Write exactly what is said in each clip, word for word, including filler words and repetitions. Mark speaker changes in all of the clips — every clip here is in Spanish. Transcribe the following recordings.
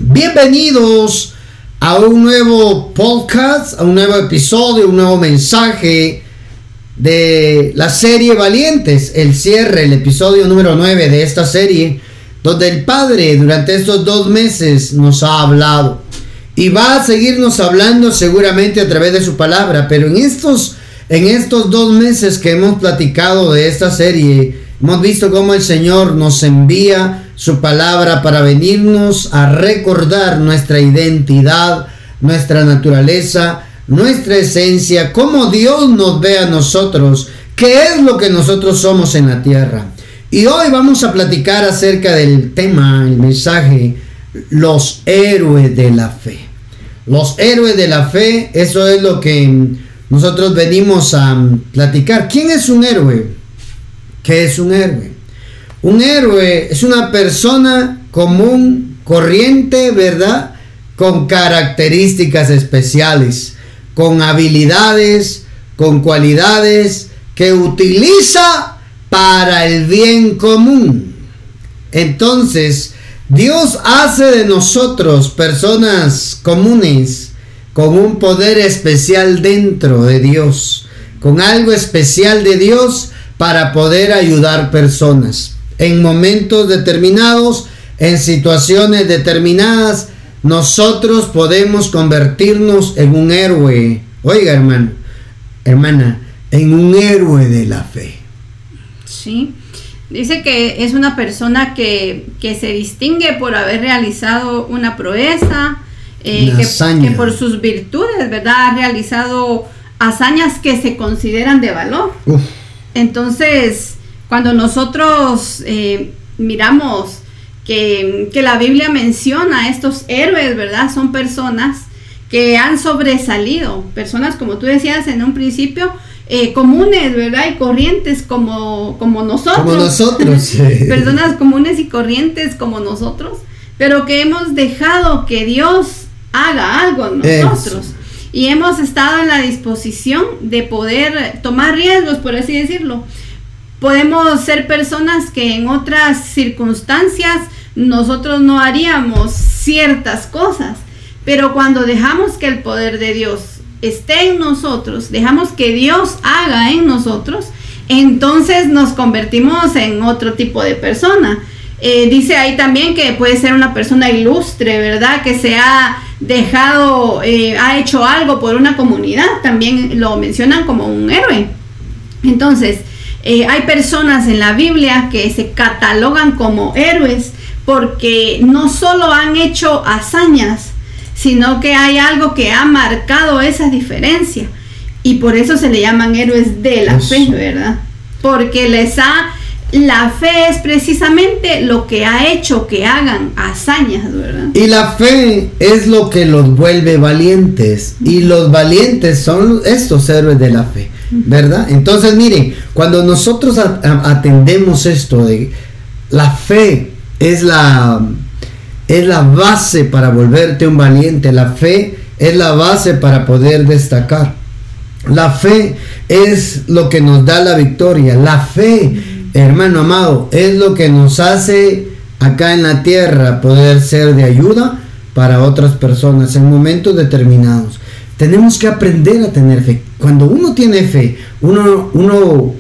Speaker 1: Bienvenidos a un nuevo podcast, a un nuevo episodio, un nuevo mensaje de la serie Valientes, el cierre, el episodio número nueve de esta serie, donde el Padre durante estos dos meses nos ha hablado y va a seguirnos hablando seguramente a través de su palabra, pero en estos, en estos dos meses que hemos platicado de esta serie, hemos visto cómo el Señor nos envía su palabra para venirnos a recordar nuestra identidad, nuestra naturaleza, nuestra esencia, cómo Dios nos ve a nosotros, qué es lo que nosotros somos en la tierra. Y hoy vamos a platicar acerca del tema, el mensaje, los héroes de la fe. Los héroes de la fe, eso es lo que nosotros venimos a platicar. ¿Quién es un héroe? ¿Qué es un héroe? Un héroe es una persona común, corriente, ¿verdad? Con características especiales, con habilidades, con cualidades que utiliza para el bien común. Entonces, Dios hace de nosotros personas comunes, con un poder especial dentro de Dios, con algo especial de Dios para poder ayudar personas. En momentos determinados, en situaciones determinadas, nosotros podemos convertirnos en un héroe. Oiga, hermano, hermana, en un héroe de la fe.
Speaker 2: Sí, dice que es una persona que, que se distingue por haber realizado una proeza, eh,
Speaker 1: una
Speaker 2: que,
Speaker 1: hazaña.
Speaker 2: que por sus virtudes, ¿verdad? Ha realizado hazañas que se consideran de valor. Uf. Entonces, cuando nosotros eh, miramos que, que la Biblia menciona a estos héroes, ¿verdad? Son personas que han sobresalido, personas, como tú decías en un principio, eh, comunes, ¿verdad? Y corrientes como, como nosotros.
Speaker 1: Como nosotros. Sí.
Speaker 2: Personas comunes y corrientes como nosotros, pero que hemos dejado que Dios haga algo en nosotros. Eso. Y hemos estado en la disposición de poder tomar riesgos, por así decirlo. Podemos ser personas que en otras circunstancias nosotros no haríamos ciertas cosas, pero cuando dejamos que el poder de Dios esté en nosotros, dejamos que Dios haga en nosotros, entonces nos convertimos en otro tipo de persona. Eh, dice ahí también que puede ser una persona ilustre, ¿verdad? Que se ha dejado, eh, ha hecho algo por una comunidad, también lo mencionan como un héroe. Entonces, eh, hay personas en la Biblia que se catalogan como héroes porque no solo han hecho hazañas, sino que hay algo que ha marcado esa diferencia, y por eso se le llaman héroes de la fe, ¿verdad? Porque les ha... La fe es precisamente lo que ha hecho que hagan hazañas, ¿verdad?
Speaker 1: Y la fe es lo que los vuelve valientes. Y los valientes son estos héroes de la fe, ¿verdad? Entonces, miren, cuando nosotros a, a, atendemos esto de la fe es la, es la base para volverte un valiente. La fe es la base para poder destacar. La fe es lo que nos da la victoria. La fe, hermano amado, es lo que nos hace acá en la tierra poder ser de ayuda para otras personas en momentos determinados. Tenemos que aprender a tener fe. Cuando uno tiene fe, uno, uno,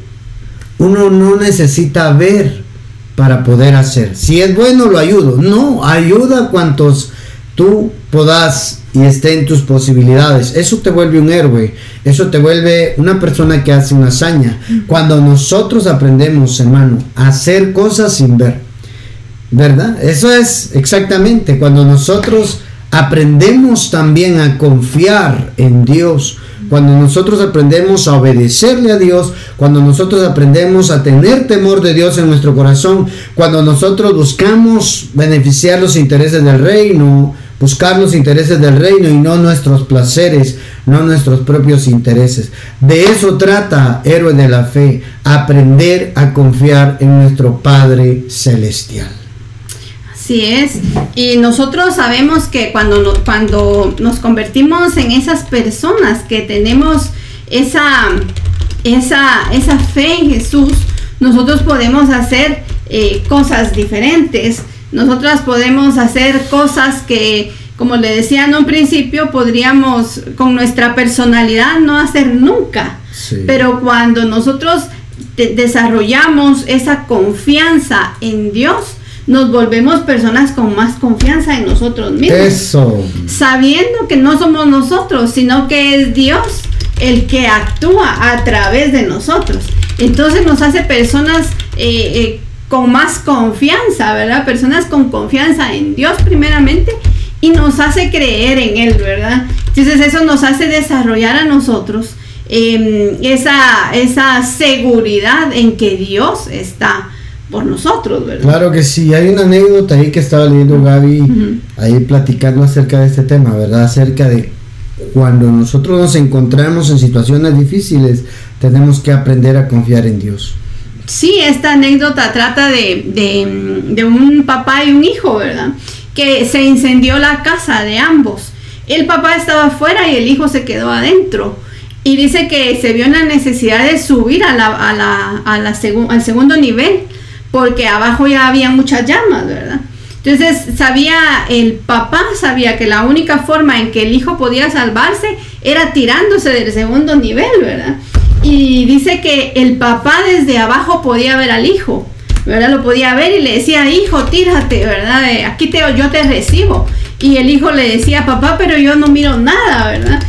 Speaker 1: uno no necesita ver para poder hacer. Si es bueno, lo ayudo. No, ayuda a cuantos tú puedas y esté en tus posibilidades. Eso te vuelve un héroe. Eso te vuelve una persona que hace una hazaña. Cuando nosotros aprendemos, hermano, a hacer cosas sin ver, ¿verdad? Eso es exactamente cuando nosotros aprendemos también a confiar en Dios, cuando nosotros aprendemos a obedecerle a Dios, cuando nosotros aprendemos a tener temor de Dios en nuestro corazón, cuando nosotros buscamos beneficiar los intereses del reino, buscar los intereses del reino y no nuestros placeres, no nuestros propios intereses. De eso trata héroe de la fe, aprender a confiar en nuestro Padre Celestial.
Speaker 2: Así es, y nosotros sabemos que cuando, no, cuando nos convertimos en esas personas que tenemos esa, esa, esa fe en Jesús, nosotros podemos hacer eh, cosas diferentes. Nosotras podemos hacer cosas que, como le decía en un principio, podríamos con nuestra personalidad no hacer nunca. Sí. Pero cuando nosotros de- desarrollamos esa confianza en Dios, nos volvemos personas con más confianza en nosotros mismos.
Speaker 1: Eso.
Speaker 2: Sabiendo que no somos nosotros, sino que es Dios el que actúa a través de nosotros. Entonces nos hace personas eh, eh, con más confianza, ¿verdad? Personas con confianza en Dios primeramente, y nos hace creer en Él, ¿verdad? Entonces eso nos hace desarrollar a nosotros eh, esa, esa seguridad en que Dios está por nosotros, ¿verdad?
Speaker 1: Claro que sí. Hay una anécdota ahí que estaba leyendo Gaby, uh-huh. ahí platicando acerca de este tema, ¿verdad? Acerca de cuando nosotros nos encontramos en situaciones difíciles, tenemos que aprender a confiar en Dios.
Speaker 2: Sí, esta anécdota trata de, de, de un papá y un hijo, ¿verdad? Que se incendió la casa de ambos. El papá estaba afuera y el hijo se quedó adentro. Y dice que se vio en la necesidad de subir a la, a la, a la segu- al segundo nivel, porque abajo ya había muchas llamas, ¿verdad? Entonces sabía, el papá sabía que la única forma en que el hijo podía salvarse era tirándose del segundo nivel, ¿verdad? Y dice que el papá desde abajo podía ver al hijo, ¿verdad? Lo podía ver y le decía, hijo, tírate, ¿verdad? Aquí te, yo te recibo. Y el hijo le decía, papá, pero yo no miro nada, ¿verdad?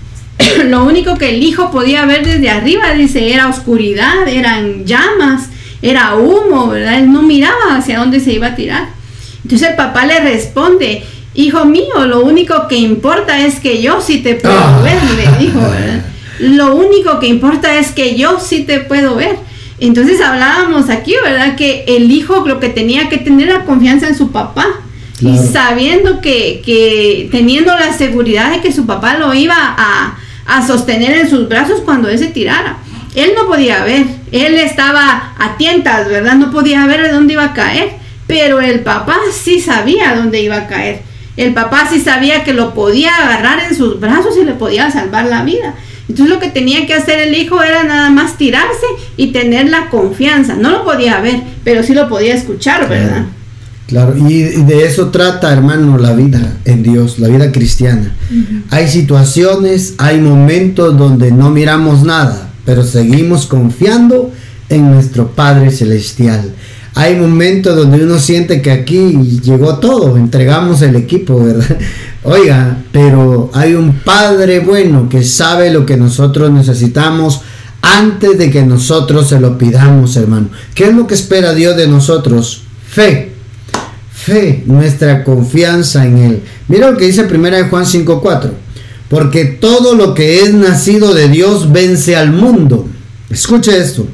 Speaker 2: Lo único que el hijo podía ver desde arriba, dice, era oscuridad, eran llamas, era humo, ¿verdad? Él no miraba hacia dónde se iba a tirar. Entonces el papá le responde, hijo mío, lo único que importa es que yo sí te puedo oh. ver, le dijo, ¿verdad? Lo único que importa es que yo sí te puedo ver. Entonces hablábamos aquí, ¿verdad? Que el hijo lo que tenía que tener era confianza en su papá. Claro. Y sabiendo que, que teniendo la seguridad de que su papá lo iba a, a sostener en sus brazos cuando él se tirara. Él no podía ver, él estaba a tientas, ¿verdad? No podía ver de dónde iba a caer. Pero el papá sí sabía dónde iba a caer. El papá sí sabía que lo podía agarrar en sus brazos y le podía salvar la vida. Entonces lo que tenía que hacer el hijo era nada más tirarse y tener la confianza. No lo podía ver, pero sí lo podía escuchar, ¿verdad?
Speaker 1: Claro, claro. Y de eso trata, hermano, la vida en Dios, la vida cristiana. Uh-huh. Hay situaciones, hay momentos donde no miramos nada, pero seguimos confiando en nuestro Padre Celestial. Hay momentos donde uno siente que aquí llegó todo, entregamos el equipo, ¿verdad? Oiga, pero hay un Padre bueno que sabe lo que nosotros necesitamos antes de que nosotros se lo pidamos, hermano. ¿Qué es lo que espera Dios de nosotros? Fe. Fe, nuestra confianza en Él. Mira lo que dice primera de Juan cinco cuatro. Porque todo lo que es nacido de Dios vence al mundo. Escuche esto.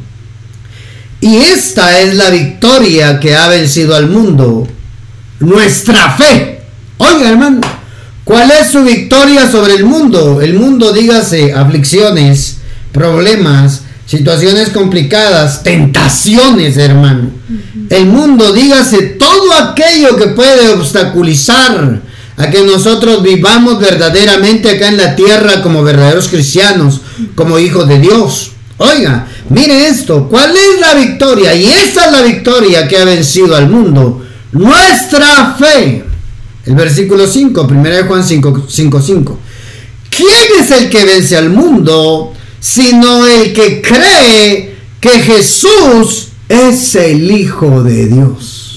Speaker 1: Y esta es la victoria que ha vencido al mundo, nuestra fe. Oiga, hermano, ¿cuál es su victoria sobre el mundo? El mundo, dígase, aflicciones, problemas, situaciones complicadas, tentaciones, hermano. Uh-huh. El mundo, dígase, todo aquello que puede obstaculizar a que nosotros vivamos verdaderamente acá en la tierra como verdaderos cristianos, como hijos de Dios. Oiga, mire esto, ¿cuál es la victoria? Y esa es la victoria que ha vencido al mundo, nuestra fe. El versículo cinco, primera de Juan cinco cinco. ¿Quién es el que vence al mundo, sino el que cree que Jesús es el Hijo de Dios?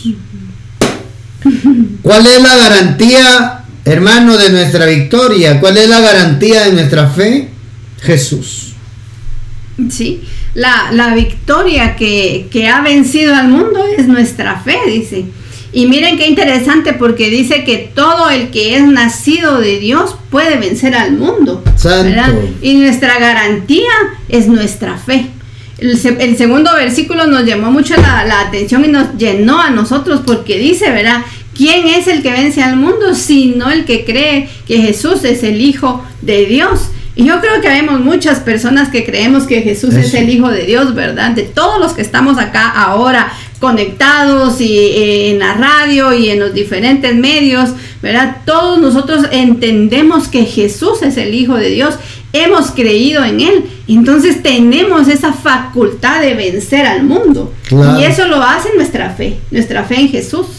Speaker 1: ¿Cuál es la garantía, hermano, de nuestra victoria? ¿Cuál es la garantía de nuestra fe? Jesús.
Speaker 2: Sí, la, la victoria que, que ha vencido al mundo es nuestra fe, dice. Y miren qué interesante, porque dice que todo el que es nacido de Dios puede vencer al mundo, ¿verdad? Y nuestra garantía es nuestra fe. El, el segundo versículo nos llamó mucho la, la atención y nos llenó a nosotros, porque dice, ¿verdad? ¿Quién es el que vence al mundo sino el que cree que Jesús es el Hijo de Dios? Y yo creo que vemos muchas personas que creemos que Jesús Eso. es el Hijo de Dios, ¿verdad? De todos los que estamos acá ahora conectados y eh, en la radio y en los diferentes medios, ¿verdad? Todos nosotros entendemos que Jesús es el Hijo de Dios, hemos creído en Él, entonces tenemos esa facultad de vencer al mundo. Claro. Y eso lo hace nuestra fe, nuestra fe en Jesús.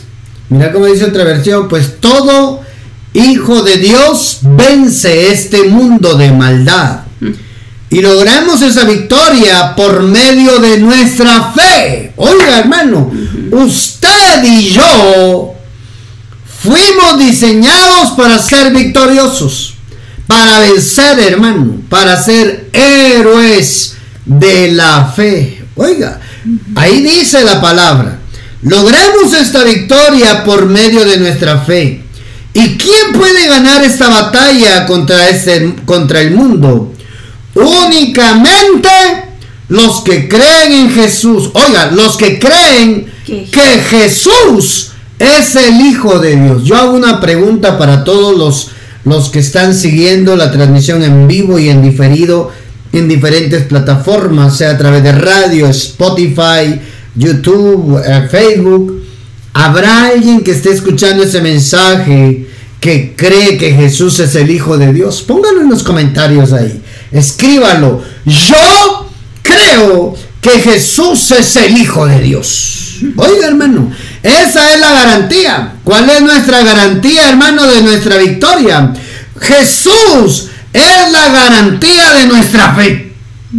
Speaker 1: Mira cómo dice otra versión, pues todo hijo de Dios vence este mundo de maldad. Y logramos esa victoria por medio de nuestra fe. Oiga, hermano, usted y yo fuimos diseñados para ser victoriosos, para vencer, hermano, para ser héroes de la fe. Oiga, ahí dice la palabra, logramos esta victoria por medio de nuestra fe. ¿Y quién puede ganar esta batalla contra, este, contra el mundo? Únicamente los que creen en Jesús. Oiga, los que creen que Jesús es el Hijo de Dios. Yo hago una pregunta para todos los, los que están siguiendo la transmisión en vivo y en diferido en diferentes plataformas, sea a través de radio, Spotify, YouTube, eh, Facebook. ¿Habrá alguien que esté escuchando ese mensaje que cree que Jesús es el Hijo de Dios? Póngalo en los comentarios ahí. Escríbalo. Yo creo que Jesús es el Hijo de Dios. Oiga, hermano, esa es la garantía. ¿Cuál es nuestra garantía, hermano, de nuestra victoria? Jesús es la garantía de nuestra fe.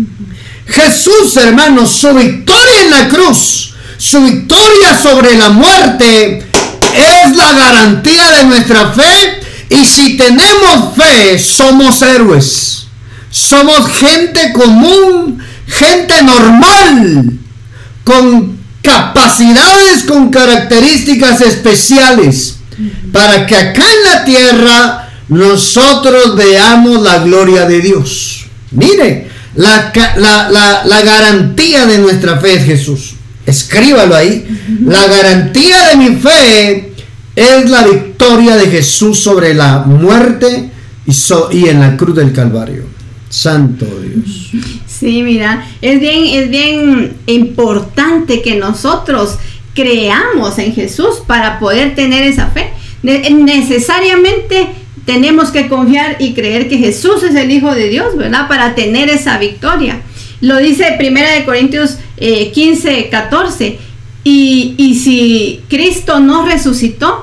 Speaker 1: Jesús, hermano, su victoria en la cruz, su victoria sobre la muerte, es la garantía de nuestra fe. Y si tenemos fe, somos héroes. Somos gente común, gente normal, con capacidades, con características especiales, para que acá en la tierra nosotros veamos la gloria de Dios. Mire, la, la, la, la garantía de nuestra fe es Jesús. Escríbalo ahí. La garantía de mi fe es la victoria de Jesús sobre la muerte y, so, y en la cruz del Calvario. Santo Dios.
Speaker 2: Sí, mira, es bien, es bien importante que nosotros creamos en Jesús para poder tener esa fe. Ne- necesariamente tenemos que confiar y creer que Jesús es el Hijo de Dios, ¿verdad? Para tener esa victoria. Lo dice Primera de Corintios eh, quince, catorce. Y, y si Cristo no resucitó,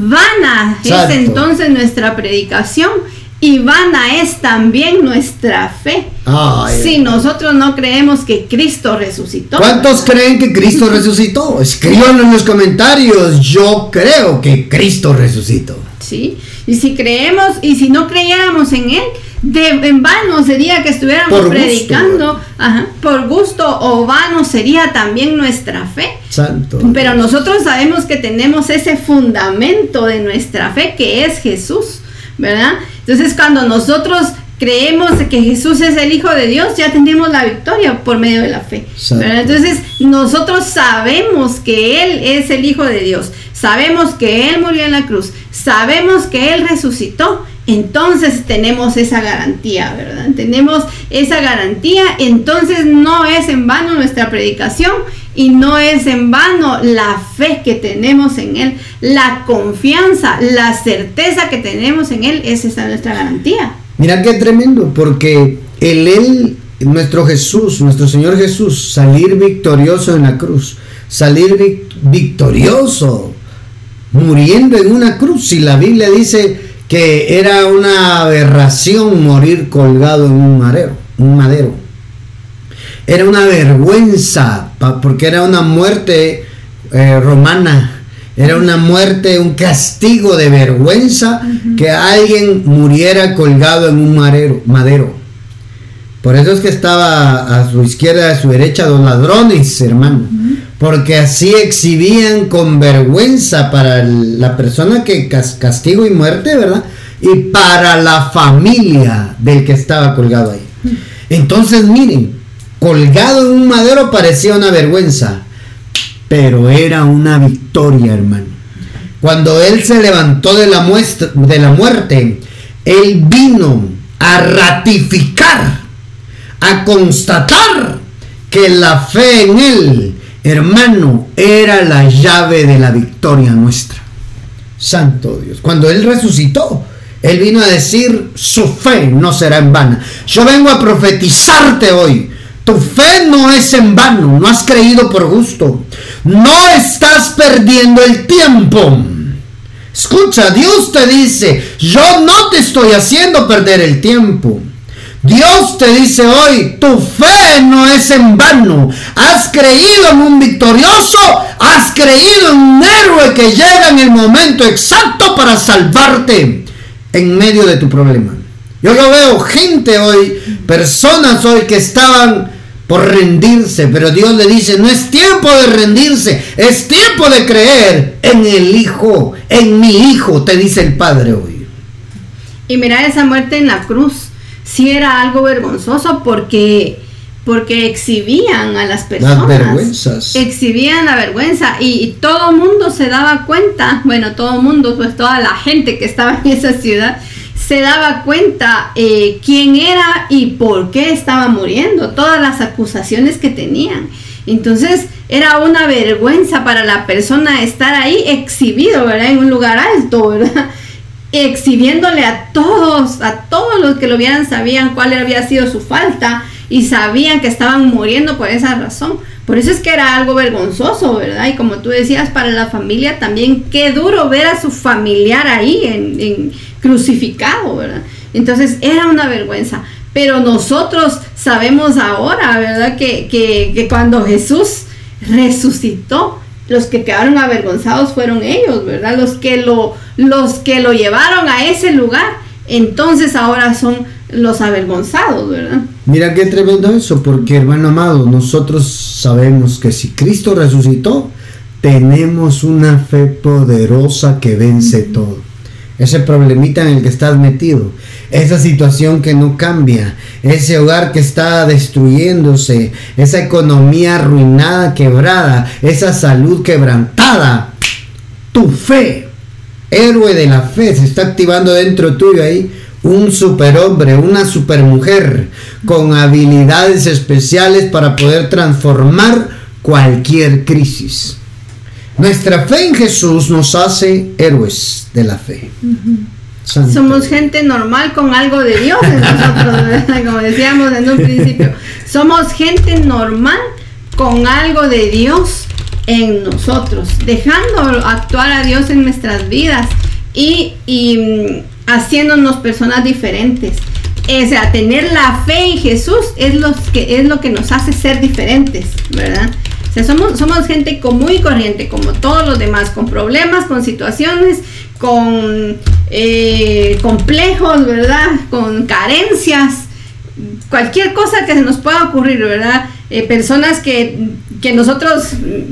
Speaker 2: vana es entonces nuestra predicación y vana es también nuestra fe. Ay, si nosotros no creemos que Cristo resucitó.
Speaker 1: ¿Cuántos creen que Cristo resucitó? Escríbanlo en los comentarios. Yo creo que Cristo resucitó.
Speaker 2: Sí, y si creemos, y si no creyéramos en Él, de, en vano sería que estuviéramos por predicando, gusto, ajá, por gusto, o vano sería también nuestra fe.
Speaker 1: Santo
Speaker 2: Pero
Speaker 1: Dios.
Speaker 2: Nosotros sabemos que tenemos ese fundamento de nuestra fe, que es Jesús, ¿verdad? Entonces, cuando nosotros creemos que Jesús es el Hijo de Dios, ya tenemos la victoria por medio de la fe, ¿verdad? Entonces, nosotros sabemos que Él es el Hijo de Dios, sabemos que Él murió en la cruz, sabemos que Él resucitó. Entonces tenemos esa garantía, ¿verdad? Tenemos esa garantía, entonces no es en vano nuestra predicación y no es en vano la fe que tenemos en Él, la confianza, la certeza que tenemos en Él, esa es nuestra garantía.
Speaker 1: Mira qué tremendo, porque el Él, nuestro Jesús, nuestro Señor Jesús, salir victorioso en la cruz, salir vic- victorioso, muriendo en una cruz, si la Biblia dice que era una aberración morir colgado en un madero, un madero. Era una vergüenza, porque era una muerte eh, romana, era una muerte, un castigo de vergüenza, uh-huh, que alguien muriera colgado en un madero, madero. Por eso es que estaba a su izquierda, a su derecha, los ladrones, hermano. Uh-huh. Porque así exhibían con vergüenza para la persona que castigo y muerte, ¿verdad? Y para la familia del que estaba colgado ahí. Entonces, miren, colgado en un madero parecía una vergüenza, pero era una victoria, hermano. Cuando él se levantó de la, muestra, de la muerte, él vino a ratificar, a constatar que la fe en él, hermano, era la llave de la victoria nuestra. Santo Dios. Cuando Él resucitó, Él vino a decir, su fe no será en vano. Yo vengo a profetizarte hoy, Tu fe no es en vano, no has creído por gusto, no estás perdiendo el tiempo. Escucha, Dios te dice, yo no te estoy haciendo perder el tiempo. Dios te dice hoy, tu fe no es en vano. Has creído en un victorioso, has creído en un héroe que llega en el momento exacto para salvarte en medio de tu problema. Yo lo veo gente hoy, personas hoy que estaban por rendirse, pero Dios le dice, no es tiempo de rendirse, es tiempo de creer en el Hijo, en mi Hijo, te dice el Padre hoy.
Speaker 2: Y mira, esa muerte en la cruz sí era algo vergonzoso porque, porque exhibían a las personas.
Speaker 1: Las vergüenzas.
Speaker 2: Exhibían la vergüenza y, y todo el mundo se daba cuenta, bueno, todo el mundo, pues toda la gente que estaba en esa ciudad, se daba cuenta eh, quién era y por qué estaba muriendo, todas las acusaciones que tenían. Entonces era una vergüenza para la persona estar ahí exhibido, ¿verdad? En un lugar alto, ¿verdad? Exhibiéndole a todos, a todos los que lo vieran, sabían cuál había sido su falta y sabían que estaban muriendo por esa razón. Por eso es que era algo vergonzoso, ¿verdad? Y como tú decías, para la familia también, qué duro ver a su familiar ahí en, en crucificado, ¿verdad? Entonces era una vergüenza. Pero nosotros sabemos ahora, ¿verdad? Que, que, que cuando Jesús resucitó, los que quedaron avergonzados fueron ellos, ¿verdad? Los que lo, los que lo llevaron a ese lugar, entonces ahora son los avergonzados, ¿verdad?
Speaker 1: Mira qué tremendo eso, porque hermano amado, nosotros sabemos que si Cristo resucitó, tenemos una fe poderosa que vence todo. Ese problemita en el que estás metido, esa situación que no cambia, ese hogar que está destruyéndose, esa economía arruinada, quebrada, esa salud quebrantada, tu fe, héroe de la fe, se está activando dentro tuyo ahí. Un superhombre, una supermujer con habilidades especiales para poder transformar cualquier crisis. Nuestra fe en Jesús nos hace héroes de la fe.
Speaker 2: Uh-huh. Somos gente normal con algo de Dios en nosotros, ¿verdad? Como decíamos en un principio. Somos gente normal con algo de Dios en nosotros, dejando actuar a Dios en nuestras vidas y... y haciéndonos personas diferentes. O sea, tener la fe en Jesús es lo que, es lo que nos hace ser diferentes, ¿verdad? O sea, somos, somos gente común y corriente, como todos los demás, con problemas, con situaciones, con eh, complejos, ¿verdad? Con carencias, cualquier cosa que se nos pueda ocurrir, ¿verdad? Eh, personas que, que nosotros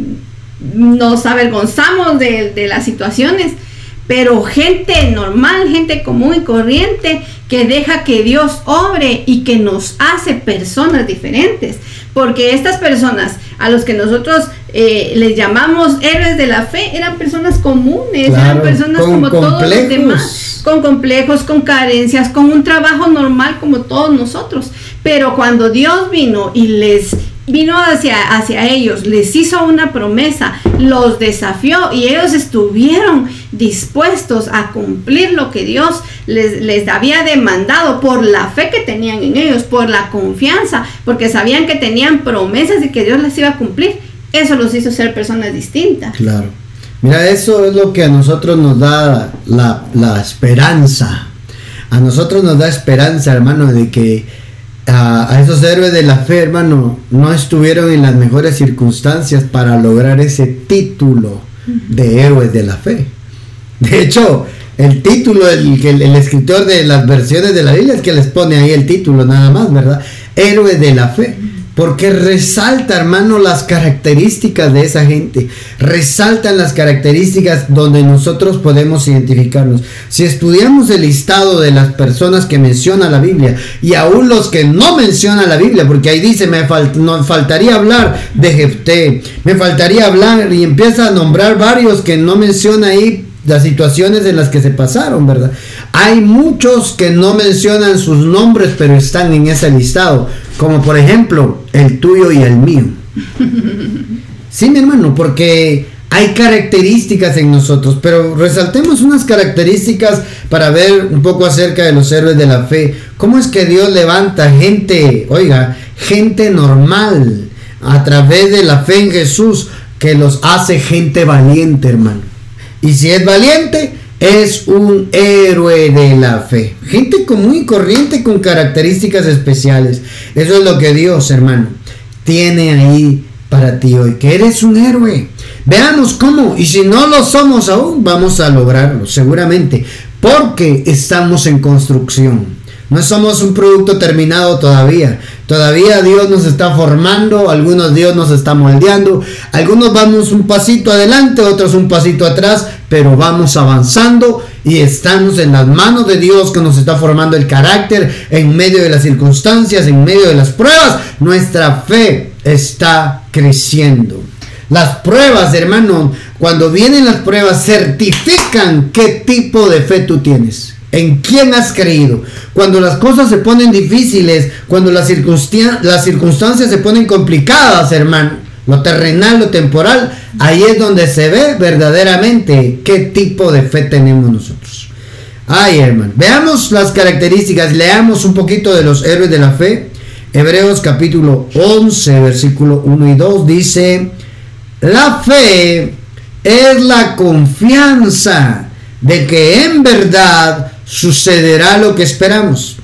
Speaker 2: nos avergonzamos de, de las situaciones, pero gente normal, gente común y corriente que deja que Dios obre y que nos hace personas diferentes. Porque estas personas a los que nosotros eh, les llamamos héroes de la fe eran personas comunes, claro, eran personas como todos los demás, con complejos, con carencias, con un trabajo normal como todos nosotros. Pero cuando Dios vino y les vino hacia, hacia ellos, les hizo una promesa, los desafió y ellos estuvieron dispuestos a cumplir lo que Dios les, les había demandado por la fe que tenían en ellos, por la confianza, porque sabían que tenían promesas y que Dios les iba a cumplir. Eso los hizo ser personas distintas.
Speaker 1: Claro. Mira, eso es lo que a nosotros nos da la, la esperanza. A nosotros nos da esperanza, hermano, de que A, a esos héroes de la fe, hermano, no estuvieron en las mejores circunstancias para lograr ese título de héroes de la fe. De hecho, el título, el, el, el escritor de las versiones de la Biblia es que les pone ahí el título nada más, ¿verdad? Héroes de la fe. Porque resalta, hermano, las características de esa gente. Resaltan las características donde nosotros podemos identificarnos. Si estudiamos el listado de las personas que menciona la Biblia, y aún los que no menciona la Biblia, porque ahí dice, me falt- no, faltaría hablar de Jefté, me faltaría hablar, y empieza a nombrar varios que no menciona ahí las situaciones en las que se pasaron, ¿verdad? Hay muchos que no mencionan sus nombres, pero están en ese listado, como por ejemplo el tuyo y el mío. Sí, mi hermano, porque hay características en nosotros, pero resaltemos unas características para ver un poco acerca de los héroes de la fe. ¿Cómo es que Dios levanta gente, oiga, gente normal a través de la fe en Jesús que los hace gente valiente, hermano. Y si es valiente, es un héroe de la fe. Gente común y corriente con características especiales. Eso es lo que Dios, hermano, tiene ahí para ti hoy, que eres un héroe. Veamos cómo, y si no lo somos aún, vamos a lograrlo, seguramente, porque estamos en construcción. No somos un producto terminado todavía. Todavía Dios nos está formando, algunos Dios nos está moldeando, algunos vamos un pasito adelante, otros un pasito atrás, pero vamos avanzando y estamos en las manos de Dios, que nos está formando el carácter en medio de las circunstancias, en medio de las pruebas. Nuestra fe está creciendo. Las pruebas, hermano, cuando vienen las pruebas, certifican qué tipo de fe tú tienes. ¿En quién has creído? Cuando las cosas se ponen difíciles, cuando las, circunstan- las circunstancias se ponen complicadas, hermano, lo terrenal, lo temporal, ahí es donde se ve verdaderamente qué tipo de fe tenemos nosotros. Ay, hermano, veamos las características, leamos un poquito de los héroes de la fe. Hebreos capítulo once, versículo uno y dos dice: la fe es la confianza de que en verdad sucederá lo que esperamos.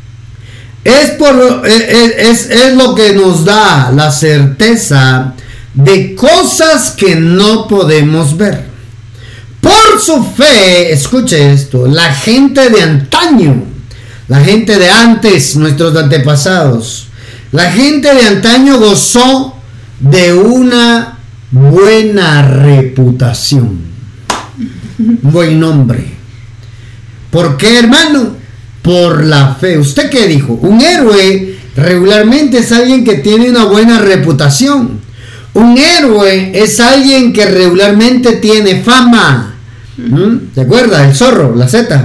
Speaker 1: Es, por, es, es, es lo que nos da la certeza de cosas que no podemos ver. Por su fe, escuche esto, la gente de antaño, la gente de antes, nuestros antepasados, la gente de antaño gozó de una buena reputación, un buen nombre. ¿Por qué, hermano? Por la fe. ¿Usted qué dijo? Un héroe regularmente es alguien que tiene una buena reputación. Un héroe es alguien que regularmente tiene fama. ¿Mm? ¿Se acuerda? El zorro, la zeta.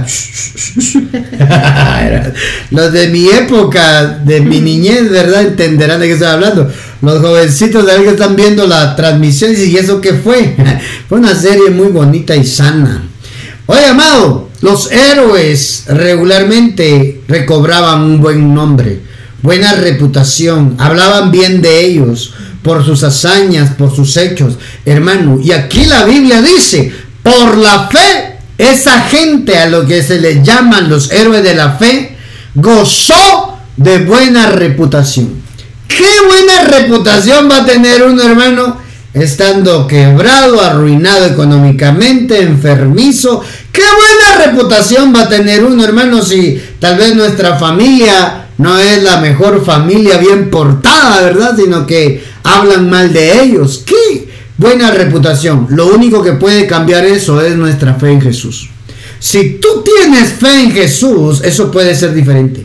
Speaker 1: Los de mi época, de mi niñez, ¿verdad? Entenderán de qué estoy hablando. Los jovencitos de ahí que están viendo la transmisión y eso qué fue. Fue una serie muy bonita y sana. Oye, amado, los héroes regularmente recobraban un buen nombre, buena reputación, hablaban bien de ellos por sus hazañas, por sus hechos, hermano. Y aquí la Biblia dice: por la fe, esa gente a lo que se les llaman los héroes de la fe, gozó de buena reputación. ¿Qué buena reputación va a tener uno, hermano? Estando quebrado, arruinado económicamente, enfermizo. ¿Qué buena reputación va a tener uno, hermano, si tal vez nuestra familia no es la mejor familia bien portada, ¿verdad? Sino que hablan mal de ellos. ¿Qué buena reputación? Lo único que puede cambiar eso es nuestra fe en Jesús. Si tú tienes fe en Jesús, eso puede ser diferente.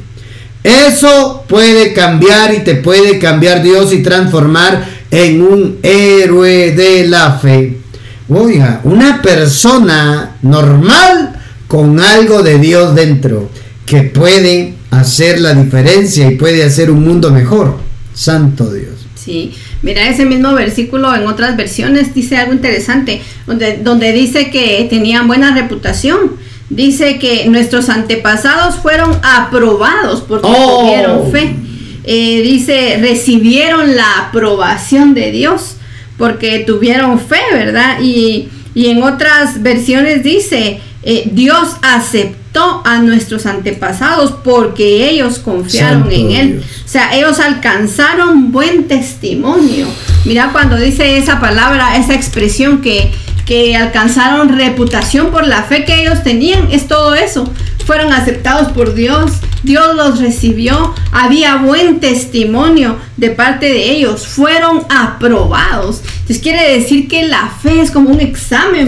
Speaker 1: Eso puede cambiar y te puede cambiar Dios y transformar en un héroe de la fe. Oiga, una persona normal con algo de Dios dentro, que puede hacer la diferencia y puede hacer un mundo mejor. Santo Dios.
Speaker 2: Sí, mira, ese mismo versículo en otras versiones dice algo interesante, donde, donde dice que tenían buena reputación. Dice que nuestros antepasados fueron aprobados porque oh. tuvieron fe. Eh, dice, recibieron la aprobación de Dios porque tuvieron fe, ¿verdad? Y, y en otras versiones dice, eh, Dios aceptó a nuestros antepasados porque ellos confiaron Santo en Él. Dios. O sea, ellos alcanzaron buen testimonio. Mira cuando dice esa palabra, esa expresión que, que alcanzaron reputación por la fe que ellos tenían, es todo eso. Fueron aceptados por Dios, Dios los recibió, había buen testimonio de parte de ellos, fueron aprobados. Entonces quiere decir que la fe es como un examen,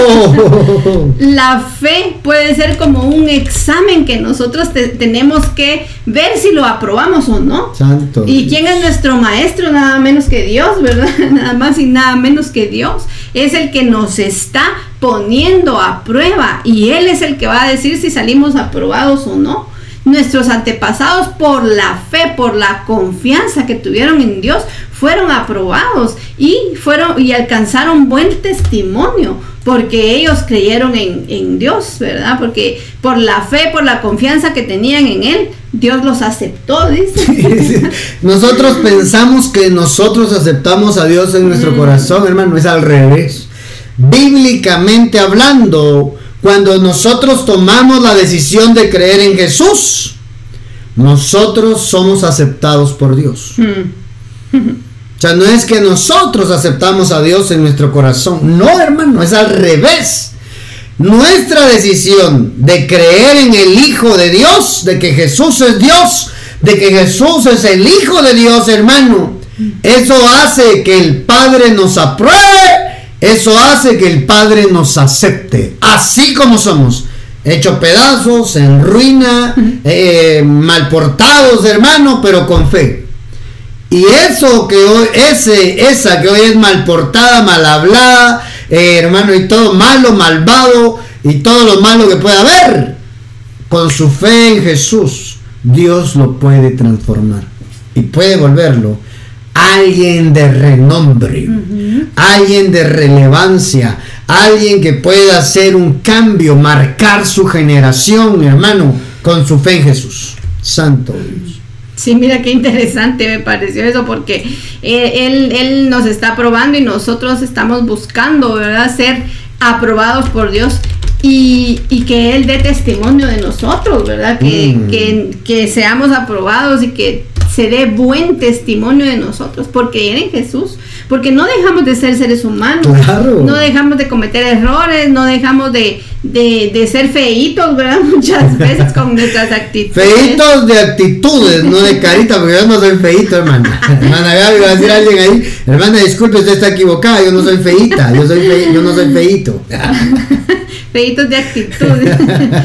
Speaker 2: oh. La fe puede ser como un examen que nosotros te, tenemos que ver si lo aprobamos o no.
Speaker 1: Santo
Speaker 2: ¿Y
Speaker 1: Dios.
Speaker 2: quién es nuestro maestro? Nada menos que Dios, ¿verdad? Nada más y nada menos que Dios. Es el que nos está poniendo a prueba y Él es el que va a decir si salimos aprobados o no. Nuestros antepasados, por la fe, por la confianza que tuvieron en Dios, fueron aprobados y fueron y alcanzaron buen testimonio porque ellos creyeron en, en Dios, ¿verdad? Porque por la fe, por la confianza que tenían en Él, Dios Dios los aceptó, dice.
Speaker 1: Nosotros pensamos que nosotros aceptamos a Dios en nuestro mm. corazón, hermano, es al revés. Bíblicamente hablando, cuando nosotros tomamos la decisión de creer en Jesús, nosotros somos aceptados por Dios. Mm. O sea, no es que nosotros aceptamos a Dios en nuestro corazón, no, hermano, es al revés. Nuestra decisión de creer en el Hijo de Dios, de que Jesús es Dios, de que Jesús es el Hijo de Dios, hermano, eso hace que el Padre nos apruebe, eso hace que el Padre nos acepte, así como somos, hechos pedazos, en ruina, eh, mal portados, hermano, pero con fe. Y eso que hoy, ese, esa que hoy es mal portada, mal hablada, Eh, hermano, y todo malo, malvado y todo lo malo que pueda haber, con su fe en Jesús, Dios lo puede transformar y puede volverlo alguien de renombre, uh-huh. alguien de relevancia, alguien que pueda hacer un cambio, marcar su generación, hermano, con su fe en Jesús. Santo Dios.
Speaker 2: Sí, mira qué interesante me pareció eso, porque eh, él, él nos está aprobando y nosotros estamos buscando, ¿verdad?, ser aprobados por Dios y, y que Él dé testimonio de nosotros, ¿verdad?, que, mm. que, que seamos aprobados y que se dé buen testimonio de nosotros por creer en Jesús, porque no dejamos de ser seres humanos, claro. no dejamos de cometer errores, no dejamos de, de, de ser feitos, ¿verdad? Muchas veces con nuestras actitudes.
Speaker 1: Feitos de actitudes, no de carita, porque yo no soy feito, hermana. Hermana Gaby, va a decir alguien ahí, hermana, disculpe, usted está equivocada, yo no soy feita, yo, soy fe, yo no soy feito.
Speaker 2: Feitos de actitudes.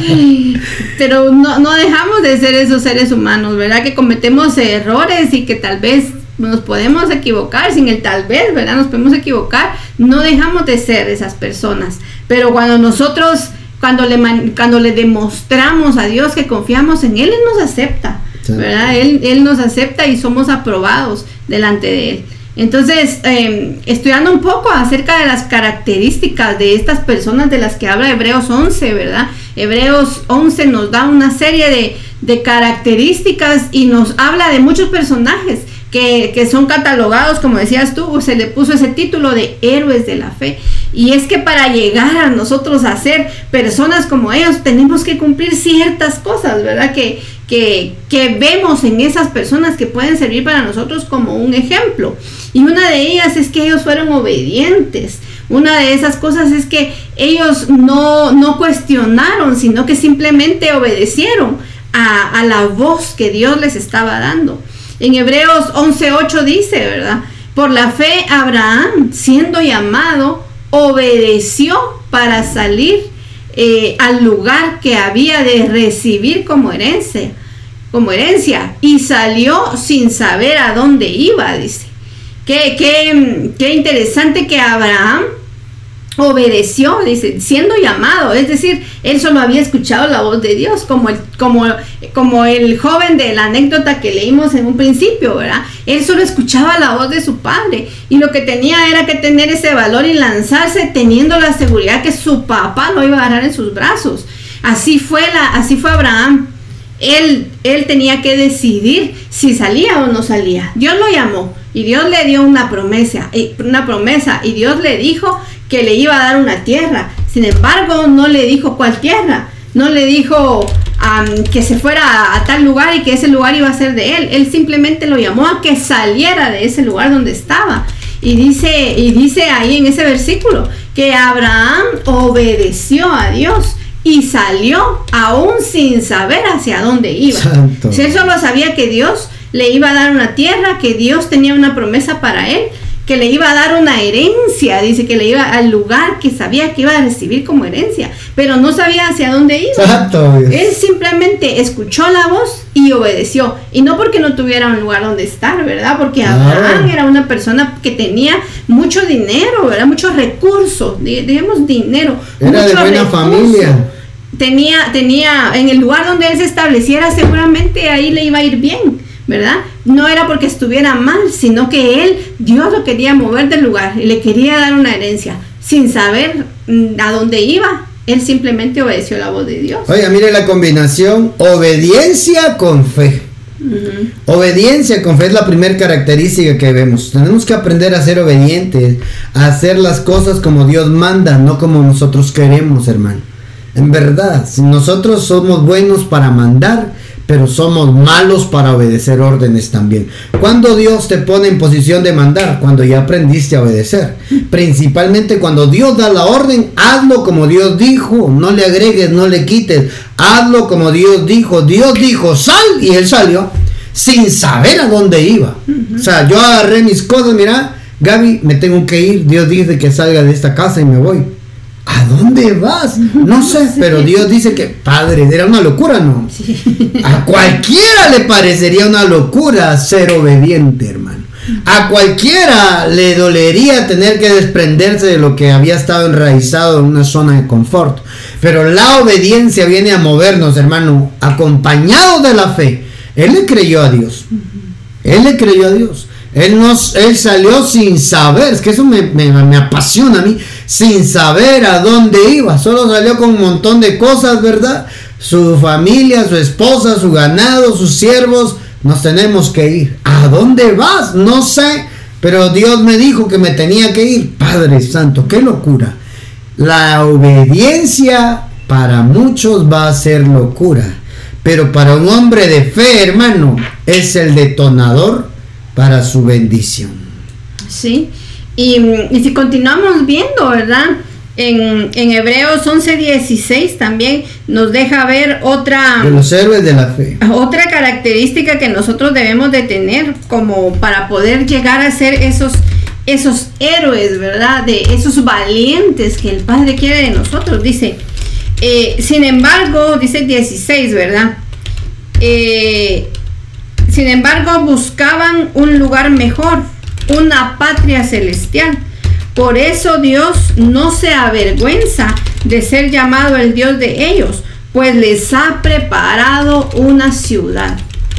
Speaker 2: Pero no, no dejamos de ser esos seres humanos, ¿verdad? Que cometemos errores y que tal vez nos podemos equivocar, sin el tal vez, ¿verdad? Nos podemos equivocar, no dejamos de ser esas personas. Pero cuando nosotros, cuando le, cuando le demostramos a Dios que confiamos en Él, Él nos acepta, ¿verdad? Él, Él nos acepta y somos aprobados delante de Él. Entonces, eh, estudiando un poco acerca de las características de estas personas de las que habla Hebreos once, ¿verdad? Hebreos once nos da una serie de, de características y nos habla de muchos personajes que, que son catalogados, como decías tú, se le puso ese título de héroes de la fe. Y es que para llegar a nosotros a ser personas como ellos, tenemos que cumplir ciertas cosas, ¿verdad? Que, que, que vemos en esas personas que pueden servir para nosotros como un ejemplo. Y una de ellas es que ellos fueron obedientes. Una de esas cosas es que ellos no, no cuestionaron, sino que simplemente obedecieron a, a la voz que Dios les estaba dando. En Hebreos once ocho dice, ¿verdad? Por la fe Abraham, siendo llamado, obedeció para salir eh, al lugar que había de recibir como herencia, como herencia, y salió sin saber a dónde iba, dice. Qué, qué, qué interesante que Abraham obedeció, dice, siendo llamado, es decir, él solo había escuchado la voz de Dios, como el, como, como el joven de la anécdota que leímos en un principio, ¿verdad? Él solo escuchaba la voz de su padre, y lo que tenía era que tener ese valor y lanzarse teniendo la seguridad que su papá lo iba a agarrar en sus brazos. Así fue, la, así fue Abraham. Él, él tenía que decidir si salía o no salía. Dios lo llamó y Dios le dio una promesa, una promesa y Dios le dijo que le iba a dar una tierra. Sin embargo, no le dijo cuál tierra, no le dijo um, que se fuera a, a tal lugar y que ese lugar iba a ser de él. Él simplemente lo llamó a que saliera de ese lugar donde estaba. Y dice, y dice ahí en ese versículo que Abraham obedeció a Dios y salió aún sin saber hacia dónde iba. Santo. Él solo sabía que Dios le iba a dar una tierra, que Dios tenía una promesa para él, que le iba a dar una herencia, dice que le iba al lugar que sabía que iba a recibir como herencia, pero no sabía hacia dónde iba. Santo. Él simplemente escuchó la voz y obedeció, y no porque no tuviera un lugar donde estar, ¿verdad? Porque Abraham ah. era una persona que tenía mucho dinero, ¿verdad? Muchos recursos, digamos dinero.
Speaker 1: Era de buena recursos. familia.
Speaker 2: Tenía, tenía, en el lugar donde él se estableciera, seguramente ahí le iba a ir bien, ¿verdad? No era porque estuviera mal, sino que él, Dios lo quería mover del lugar y le quería dar una herencia, sin saber a dónde iba. él simplemente obedeció la voz de Dios.
Speaker 1: Oiga, mire la combinación, obediencia con fe. Uh-huh. Obediencia con fe es la primera característica que vemos. Tenemos que aprender a ser obedientes, a hacer las cosas como Dios manda, no como nosotros queremos, hermano. En verdad, si nosotros somos buenos para mandar, pero somos malos para obedecer órdenes también. Cuando Dios te pone en posición de mandar, cuando ya aprendiste a obedecer. Principalmente cuando Dios da la orden, hazlo como Dios dijo, no le agregues, no le quites, hazlo como Dios dijo. Dios dijo, sal, y él salió, sin saber a dónde iba. Uh-huh. O sea, yo agarré mis cosas, mira, Gaby, me tengo que ir, Dios dice que salga de esta casa y me voy. ¿A dónde vas? No sé, sí. Pero Dios dice que, padre, era una locura, ¿no? Sí. A cualquiera le parecería una locura ser obediente, hermano. A cualquiera le dolería tener que desprenderse de lo que había estado enraizado en una zona de confort. Pero la obediencia viene a movernos, hermano, acompañado de la fe. Él le creyó a Dios. Él le creyó a Dios. Él, nos, él salió sin saber, es que eso me, me, me apasiona a mí, sin saber a dónde iba, solo salió con un montón de cosas, ¿verdad? Su familia, su esposa, su ganado, sus siervos, nos tenemos que ir. ¿A dónde vas? No sé, pero Dios me dijo que me tenía que ir. Padre Santo, qué locura. La obediencia para muchos va a ser locura, pero para un hombre de fe, hermano, es el detonador para su bendición.
Speaker 2: Sí, y, y si continuamos viendo, ¿verdad? En, en Hebreos once dieciséis también nos deja ver otra...
Speaker 1: De los héroes de la fe.
Speaker 2: Otra característica que nosotros debemos de tener como para poder llegar a ser esos, esos héroes, ¿verdad? De esos valientes que el Padre quiere de nosotros. Dice, eh, sin embargo, dice dieciséis, ¿verdad? Eh... Sin embargo, buscaban un lugar mejor, una patria celestial. Por eso Dios no se avergüenza de ser llamado el Dios de ellos, pues les ha preparado una ciudad.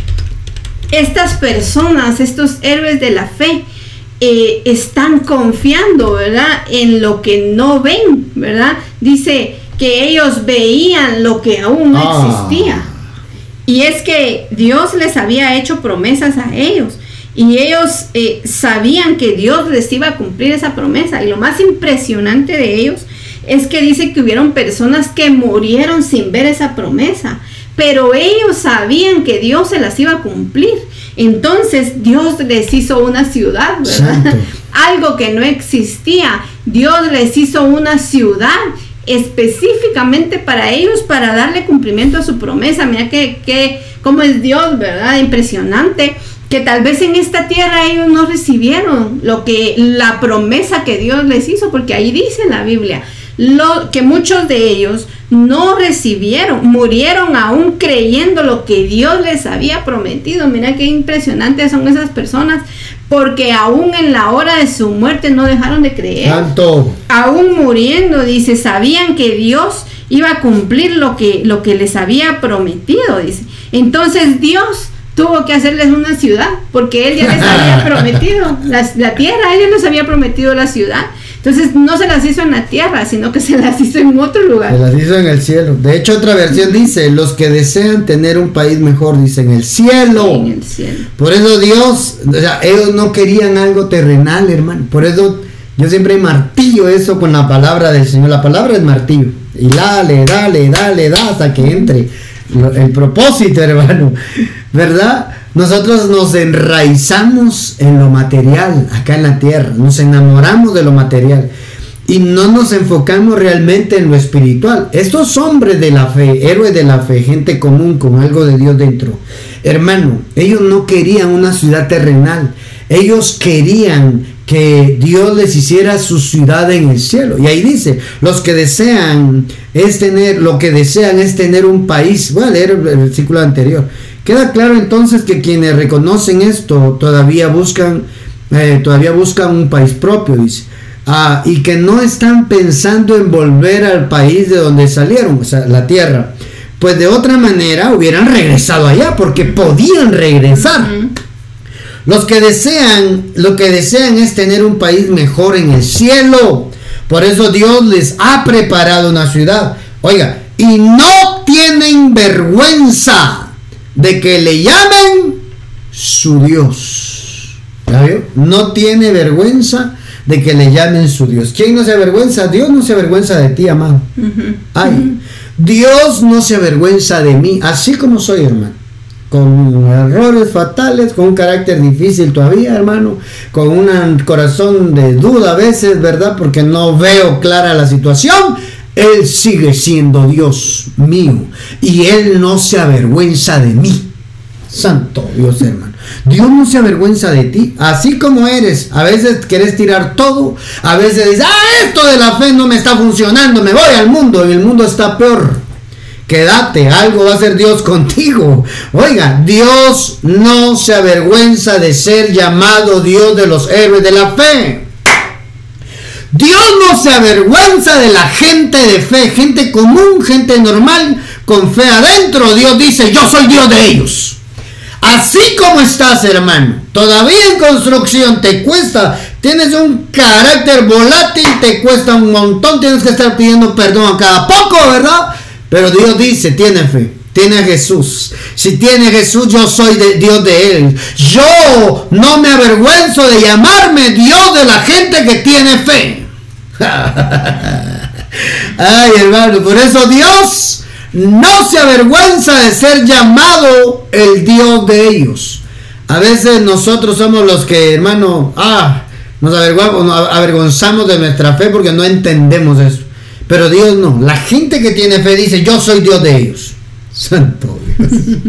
Speaker 2: Estas personas, estos héroes de la fe, eh, están confiando, ¿verdad?, en lo que no ven, ¿verdad? Dice que ellos veían lo que aún no
Speaker 1: ah.
Speaker 2: existía. Y es que Dios les había hecho promesas a ellos. Y ellos eh, sabían que Dios les iba a cumplir esa promesa. Y lo más impresionante de ellos es que dice que hubieron personas que murieron sin ver esa promesa. Pero ellos sabían que Dios se las iba a cumplir. Entonces Dios les hizo una ciudad, ¿verdad? Algo que no existía. Dios les hizo una ciudad específicamente para ellos, para darle cumplimiento a su promesa. Mira que, que cómo es Dios, ¿verdad? Impresionante, que tal vez en esta tierra ellos no recibieron lo que la promesa que Dios les hizo, porque ahí dice en la Biblia lo que muchos de ellos no recibieron, murieron aún creyendo lo que Dios les había prometido. Mira qué impresionantes son esas personas, porque aún en la hora de su muerte no dejaron de creer.
Speaker 1: Santo.
Speaker 2: Aún muriendo, dice, sabían que Dios iba a cumplir lo que, lo que les había prometido, dice. Entonces Dios tuvo que hacerles una ciudad, porque Él ya les había prometido la, la tierra, Él ya les había prometido la ciudad. Entonces no se las hizo en la tierra, sino que se las hizo en otro lugar.
Speaker 1: Se las hizo en el cielo. De hecho, otra versión dice, los que desean tener un país mejor, dice, en el cielo.
Speaker 2: En el cielo.
Speaker 1: Por eso Dios, o sea, ellos no querían algo terrenal, hermano. Por eso yo siempre martillo eso con la palabra del Señor. La palabra es martillo. Y dale, dale, dale, da hasta que entre el propósito, hermano. ¿Verdad? Nosotros nos enraizamos en lo material acá en la tierra, nos enamoramos de lo material y no nos enfocamos realmente en lo espiritual. Estos hombres de la fe, héroes de la fe, gente común con algo de Dios dentro, hermano, ellos no querían una ciudad terrenal, ellos querían que Dios les hiciera su ciudad en el cielo. Y ahí dice, los que desean es tener, lo que desean es tener un país. Voy a leer el versículo anterior. Queda claro entonces que quienes reconocen esto todavía buscan, eh, todavía buscan un país propio, dice. Ah, y que no están pensando en volver al país de donde salieron, o sea, la tierra. Pues de otra manera hubieran regresado allá, porque podían regresar. Uh-huh. Los que desean, lo que desean es tener un país mejor en el cielo, Por eso Dios les ha preparado una ciudad. Oiga, y no tienen vergüenza de que le llamen su Dios. ¿Ya vio? No tiene vergüenza de que le llamen su Dios. ¿Quién no se avergüenza? Dios no se avergüenza de ti, amado. Uh-huh. Ay, uh-huh. Dios no se avergüenza de mí, así como soy, hermano. Con errores fatales, con un carácter difícil todavía, hermano, con un corazón de duda a veces, ¿verdad? Porque no veo clara la situación. Él sigue siendo Dios mío y Él no se avergüenza de mí. Santo Dios, hermano. Dios no se avergüenza de ti, así como eres. A veces querés tirar todo, a veces dices, ah, esto de la fe no me está funcionando, me voy al mundo y el mundo está peor. Quédate, algo va a hacer Dios contigo. Oiga, Dios no se avergüenza de ser llamado Dios de los héroes de la fe. Dios no se avergüenza de la gente de fe, gente común, gente normal, con fe adentro. Dios dice, yo soy Dios de ellos. Así como estás, hermano, todavía en construcción, te cuesta, tienes un carácter volátil, te cuesta un montón, tienes que estar pidiendo perdón a cada poco, ¿verdad? Pero Dios dice, tiene fe, tiene a Jesús. Si tiene Jesús, yo soy de Dios de Él. Yo no me avergüenzo de llamarme Dios de la gente que tiene fe. Ay, hermano, por eso Dios no se avergüenza de ser llamado el Dios de ellos. A veces nosotros somos los que, hermano, ah, nos avergonzamos de nuestra fe porque no entendemos eso. Pero Dios no. La gente que tiene fe dice, yo soy Dios de ellos. Santo Dios.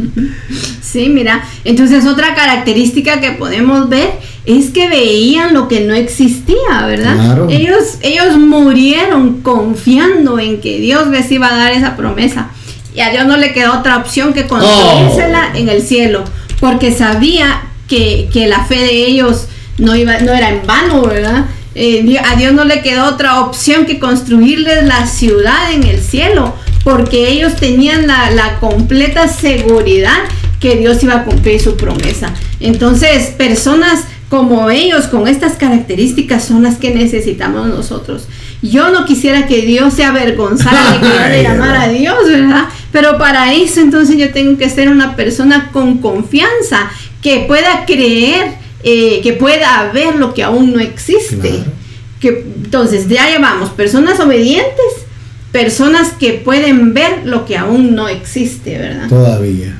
Speaker 2: Sí, mira, entonces otra característica que podemos ver es que veían lo que no existía, ¿verdad? Claro. Ellos, ellos murieron confiando en que Dios les iba a dar esa promesa. Y a Dios no le quedó otra opción que construírsela oh. en el cielo. Porque sabía que, que la fe de ellos no, iba, no era en vano, ¿verdad? Eh, a Dios no le quedó otra opción que construirles la ciudad en el cielo, porque ellos tenían la, la completa seguridad que Dios iba a cumplir su promesa. Entonces, personas como ellos, con estas características, son las que necesitamos nosotros. Yo no quisiera que Dios se avergonzara de que yo le llamara a Dios, ¿verdad? Pero para eso, entonces, yo tengo que ser una persona con confianza, que pueda creer, Eh, que pueda ver lo que aún no existe. Claro. Que, entonces ya llevamos personas obedientes, personas que pueden ver lo que aún no existe, ¿verdad?
Speaker 1: Todavía.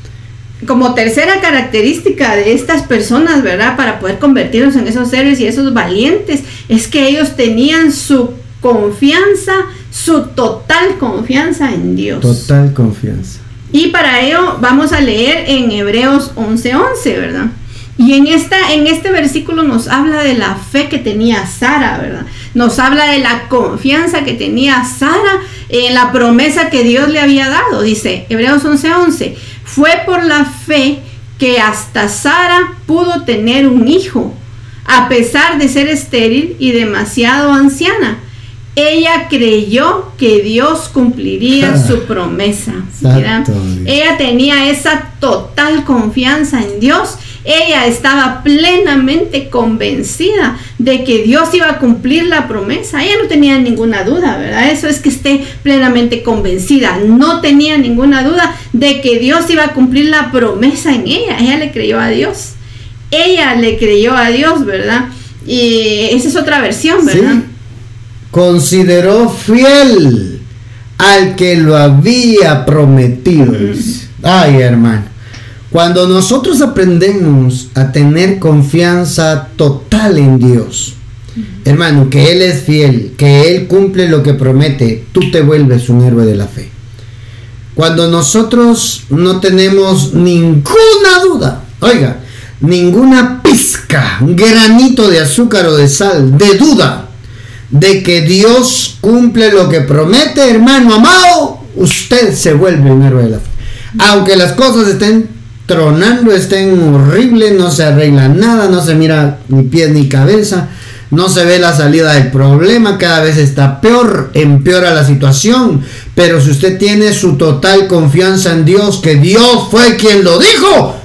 Speaker 2: Como tercera característica de estas personas, ¿verdad? Para poder convertirlos en esos héroes y esos valientes, es que ellos tenían su confianza, su total confianza en Dios.
Speaker 1: Total confianza.
Speaker 2: Y para ello vamos a leer en Hebreos once once, ¿verdad? Y en, esta, en este versículo nos habla de la fe que tenía Sara, ¿verdad? Nos habla de la confianza que tenía Sara en la promesa que Dios le había dado. Dice Hebreos once once, fue por la fe que hasta Sara pudo tener un hijo, a pesar de ser estéril y demasiado anciana. Ella creyó que Dios cumpliría su promesa. ¿Verdad? Ella tenía esa total confianza en Dios. Ella estaba plenamente convencida de que Dios iba a cumplir la promesa. Ella no tenía ninguna duda, ¿verdad? Eso es que esté plenamente convencida. No tenía ninguna duda de que Dios iba a cumplir la promesa en ella. Ella le creyó a Dios. Ella le creyó a Dios, ¿verdad? Y esa es otra versión, ¿verdad? Sí.
Speaker 1: Consideró fiel al que lo había prometido. Mm. Ay, hermano. Cuando nosotros aprendemos a tener confianza total en Dios, uh-huh. hermano, que Él es fiel, que Él cumple lo que promete, tú te vuelves un héroe de la fe. Cuando nosotros no tenemos ninguna duda, oiga, ninguna pizca, un granito de azúcar o de sal, de duda, de que Dios cumple lo que promete, hermano amado, usted se vuelve un héroe de la fe. Aunque las cosas estén tronando, estén horribles, no se arregla nada, no se mira ni pies ni cabeza, no se ve la salida del problema, cada vez está peor, empeora la situación. Pero si usted tiene su total confianza en Dios, que Dios fue quien lo dijo,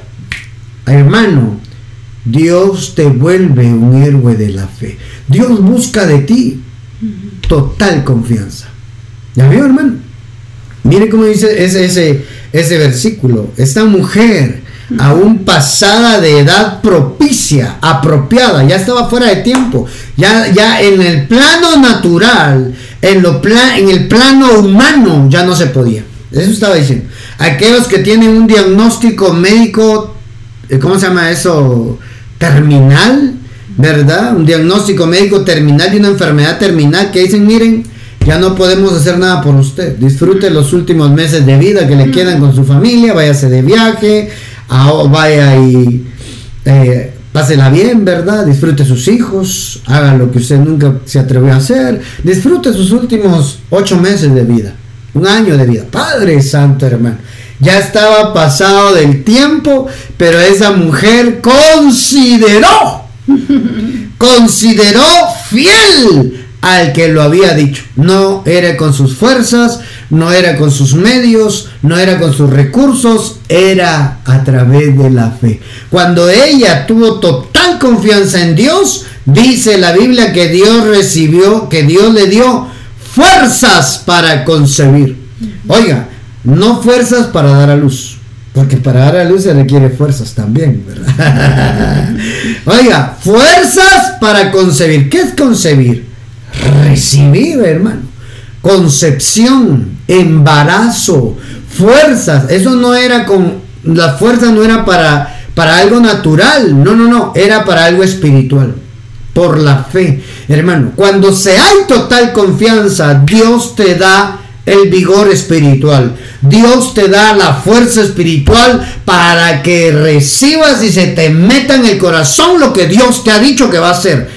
Speaker 1: hermano, Dios te vuelve un héroe de la fe. Dios busca de ti total confianza. ¿Ya vio, hermano? Mire cómo dice ese, ese, ese versículo. Esta mujer, aún pasada de edad propicia, apropiada, ya estaba fuera de tiempo, ya, ya en el plano natural, en, lo pla- en el plano humano, ya no se podía. Eso estaba diciendo. Aquellos que tienen un diagnóstico médico, ¿cómo se llama eso? Terminal, ¿verdad? Un diagnóstico médico terminal de una enfermedad terminal, que dicen, miren, ya no podemos hacer nada por usted. Disfrute los últimos meses de vida que le quedan con su familia, váyase de viaje, a, vaya y eh, pásela bien, ¿verdad? Disfrute sus hijos, haga lo que usted nunca se atrevió a hacer, disfrute sus últimos ocho meses de vida, un año de vida. Padre Santo, hermano, ya estaba pasado del tiempo, pero esa mujer consideró, consideró fiel al que lo había dicho. No era con sus fuerzas, no era con sus medios, no era con sus recursos, era a través de la fe. Cuando ella tuvo total confianza en Dios, dice la Biblia que Dios recibió, que Dios le dio fuerzas para concebir. Oiga, no fuerzas para dar a luz, porque para dar a luz se requiere fuerzas también, ¿verdad? Oiga, fuerzas para concebir. ¿Qué es concebir? Recibir, hermano. Concepción, embarazo, fuerzas. Eso no era con, la fuerza no era para, para algo natural, no, no, no, era para algo espiritual, por la fe, hermano. Cuando se hay total confianza, Dios te da el vigor espiritual, Dios te da la fuerza espiritual para que recibas y se te meta en el corazón lo que Dios te ha dicho que va a hacer.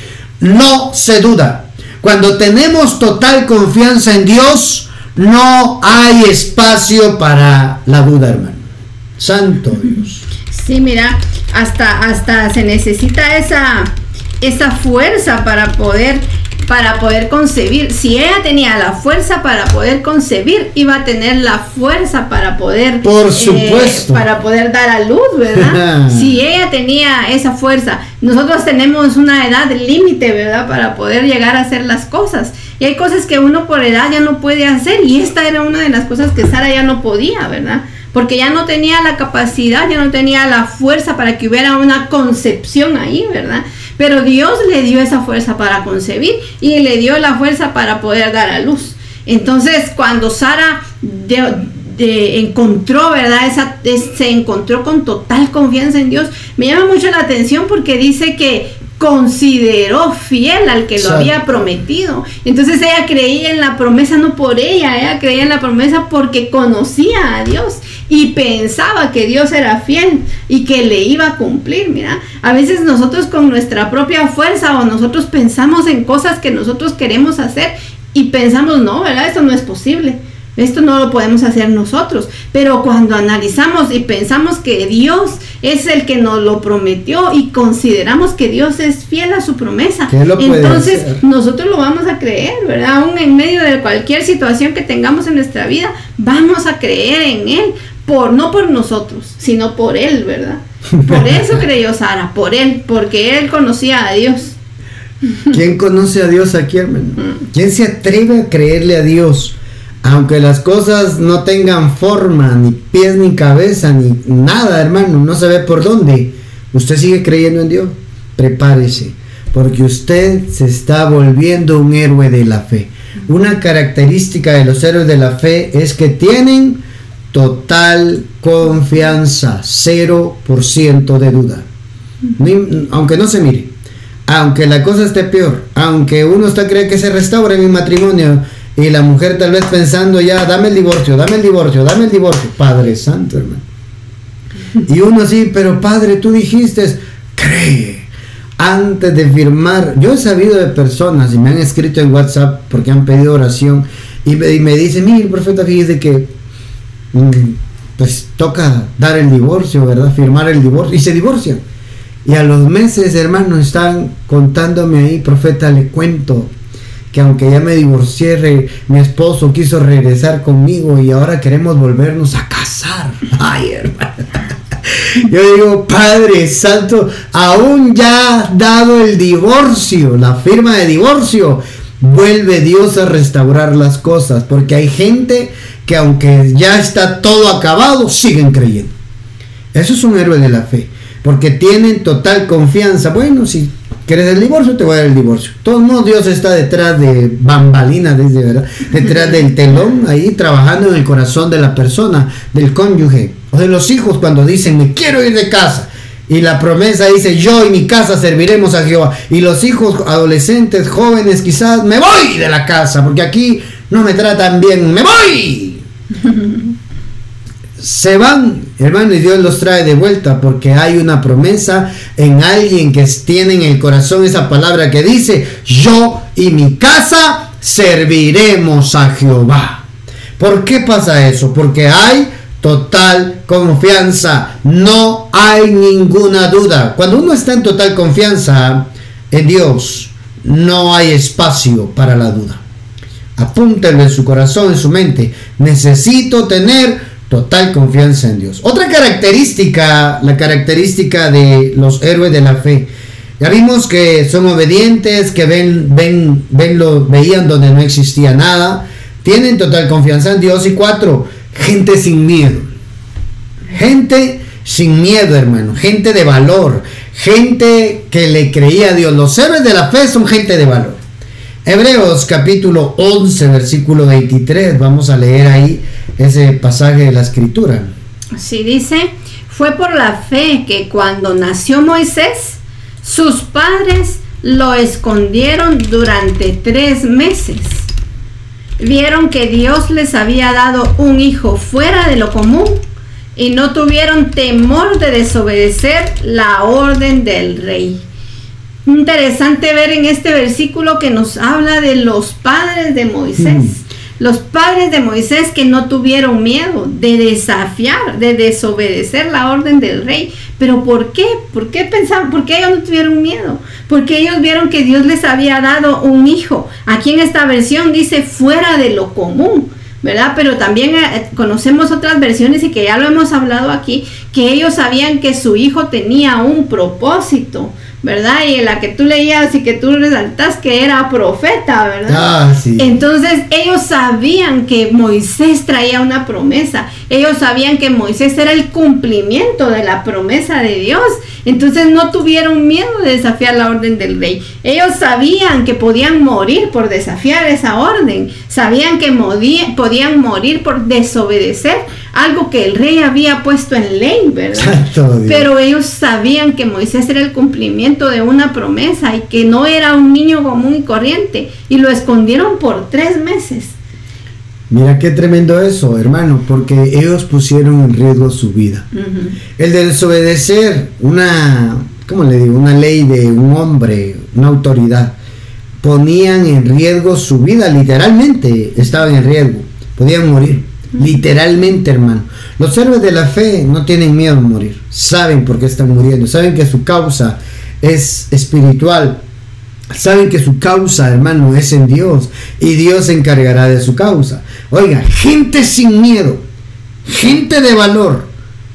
Speaker 1: No se duda. Cuando tenemos total confianza en Dios, no hay espacio para la duda, hermano. Santo Dios.
Speaker 2: Sí, mira, hasta, hasta se necesita esa, esa fuerza para poder, para poder concebir. Si ella tenía la fuerza para poder concebir, iba a tener la fuerza para poder,
Speaker 1: por supuesto,
Speaker 2: eh, para poder dar a luz, ¿verdad? Si ella tenía esa fuerza, nosotros tenemos una edad límite, ¿verdad? Para poder llegar a hacer las cosas. Y hay cosas que uno por edad ya no puede hacer. Y esta era una de las cosas que Sara ya no podía, ¿verdad? Porque ya no tenía la capacidad, ya no tenía la fuerza para que hubiera una concepción ahí, ¿verdad? Pero Dios le dio esa fuerza para concebir y le dio la fuerza para poder dar a luz. Entonces, cuando Sara de, de, encontró, ¿verdad? Esa, de, se encontró con total confianza en Dios, me llama mucho la atención porque dice que consideró fiel al que lo sí. había prometido. Entonces ella creía en la promesa no por ella, ella creía en la promesa porque conocía a Dios y pensaba que Dios era fiel y que le iba a cumplir. Mira, a veces nosotros con nuestra propia fuerza o nosotros pensamos en cosas que nosotros queremos hacer y pensamos, no, ¿verdad? Esto no es posible. Esto no lo podemos hacer nosotros, pero cuando analizamos y pensamos que Dios es el que nos lo prometió y consideramos que Dios es fiel a su promesa, entonces hacer? nosotros lo vamos a creer, ¿verdad? Aún en medio de cualquier situación que tengamos en nuestra vida, vamos a creer en Él, por no por nosotros, sino por Él, ¿verdad? Por eso creyó Sara, por Él, porque Él conocía a Dios.
Speaker 1: ¿Quién conoce a Dios aquí, hermano? ¿Quién se atreve a creerle a Dios? Aunque las cosas no tengan forma, ni pies ni cabeza, ni nada, hermano, no se ve por dónde, usted sigue creyendo en Dios. Prepárese, porque usted se está volviendo un héroe de la fe. Una característica de los héroes de la fe es que tienen total confianza, cero por ciento de duda. Ni, aunque no se mire, aunque la cosa esté peor, aunque uno está cree que se restaura mi matrimonio, y la mujer tal vez pensando ya, dame el divorcio, dame el divorcio, dame el divorcio. Padre Santo, hermano. Y uno así, pero padre, tú dijiste, cree, antes de firmar. Yo he sabido de personas, y me han escrito en WhatsApp, porque han pedido oración, y me, y me dicen, mire, profeta, fíjese que, mm, pues toca dar el divorcio, ¿verdad? Firmar el divorcio, y se divorcian. Y a los meses, hermano, están contándome ahí, profeta, le cuento que aunque ya me divorcié, re, mi esposo quiso regresar conmigo y ahora queremos volvernos a casar. Ay, hermano. Yo digo, Padre Santo, aún ya dado el divorcio, la firma de divorcio, vuelve Dios a restaurar las cosas, porque hay gente que aunque ya está todo acabado, siguen creyendo. Eso es un héroe de la fe, porque tienen total confianza. Bueno, si quieres el divorcio, te voy a dar el divorcio. Todo no, Dios está detrás de bambalinas, desde verdad, detrás del telón, ahí trabajando en el corazón de la persona, del cónyuge, o de los hijos cuando dicen, me quiero ir de casa. Y la promesa dice, yo y mi casa serviremos a Jehová. Y los hijos adolescentes, jóvenes, quizás, me voy de la casa, porque aquí no me tratan bien, me voy. Se van, hermano, y Dios los trae de vuelta, porque hay una promesa en alguien que tiene en el corazón esa palabra que dice, yo y mi casa serviremos a Jehová. ¿Por qué pasa eso? Porque hay total confianza, no hay ninguna duda. Cuando uno está en total confianza en Dios, no hay espacio para la duda. Apúntelo en su corazón, en su mente. Necesito tener total confianza en Dios. Otra característica, la característica de los héroes de la fe. Ya vimos que son obedientes, que ven, ven, ven lo, veían donde no existía nada. Tienen total confianza en Dios. Y cuatro, gente sin miedo. Gente sin miedo, hermano. Gente de valor. Gente que le creía a Dios. Los héroes de la fe son gente de valor. Hebreos capítulo once, versículo veintitrés. Vamos a leer ahí ese pasaje de la escritura.
Speaker 2: Sí, dice, fue por la fe que cuando nació Moisés, sus padres lo escondieron durante tres meses. Vieron que Dios les había dado un hijo fuera de lo común y no tuvieron temor de desobedecer la orden del rey. Interesante ver en este versículo que nos habla de los padres de Moisés. Mm. Los padres de Moisés que no tuvieron miedo de desafiar, de desobedecer la orden del rey. ¿Pero por qué? ¿Por qué pensaban? ¿Por qué ellos no tuvieron miedo? Porque ellos vieron que Dios les había dado un hijo. Aquí en esta versión dice fuera de lo común, ¿verdad? Pero también eh, conocemos otras versiones y que ya lo hemos hablado aquí, que ellos sabían que su hijo tenía un propósito, ¿verdad? Y en la que tú leías y que tú resaltas que era profeta, ¿verdad?
Speaker 1: Ah, sí.
Speaker 2: Entonces ellos sabían que Moisés traía una promesa. Ellos sabían que Moisés era el cumplimiento de la promesa de Dios. Entonces no tuvieron miedo de desafiar la orden del rey. Ellos sabían que podían morir por desafiar esa orden. Sabían que modía, podían morir por desobedecer algo que el rey había puesto en ley, ¿verdad? Pero ellos sabían que Moisés era el cumplimiento de una promesa y que no era un niño común y corriente, y lo escondieron por tres meses.
Speaker 1: Mira qué tremendo eso, hermano, porque ellos pusieron en riesgo su vida. Uh-huh. El de desobedecer una, ¿cómo le digo? Una ley de un hombre, una autoridad, ponían en riesgo su vida, literalmente estaban en riesgo, podían morir. Literalmente, hermano. Los héroes de la fe no tienen miedo a morir. Saben por qué están muriendo. Saben que su causa es espiritual. Saben que su causa, hermano, es en Dios. Y Dios se encargará de su causa. Oiga, gente sin miedo. Gente de valor.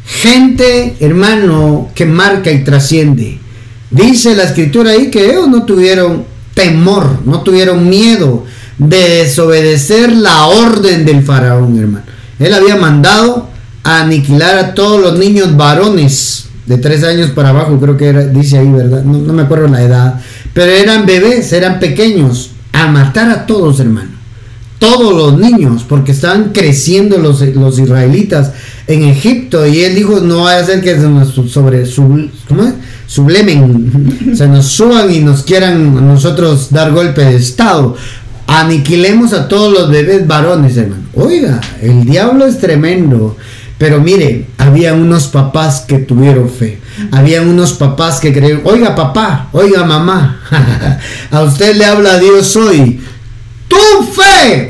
Speaker 1: Gente, hermano, que marca y trasciende. Dice la escritura ahí que ellos no tuvieron temor, no tuvieron miedo de desobedecer la orden del faraón, hermano. Él había mandado a aniquilar a todos los niños varones de tres años para abajo, creo que era, dice ahí, ¿verdad? No, no me acuerdo la edad, pero eran bebés, eran pequeños, a matar a todos, hermano. Todos los niños, porque estaban creciendo los, los israelitas en Egipto, y él dijo, no vaya a ser que se nos sobre, sub, ¿cómo es? sublemen, se nos suban y nos quieran a nosotros dar golpe de estado. Aniquilemos a todos los bebés varones, hermano. Oiga, el diablo es tremendo. Pero mire, había unos papás que tuvieron fe. Había unos papás que creyeron, oiga papá, oiga mamá, a usted le habla Dios hoy. Tu fe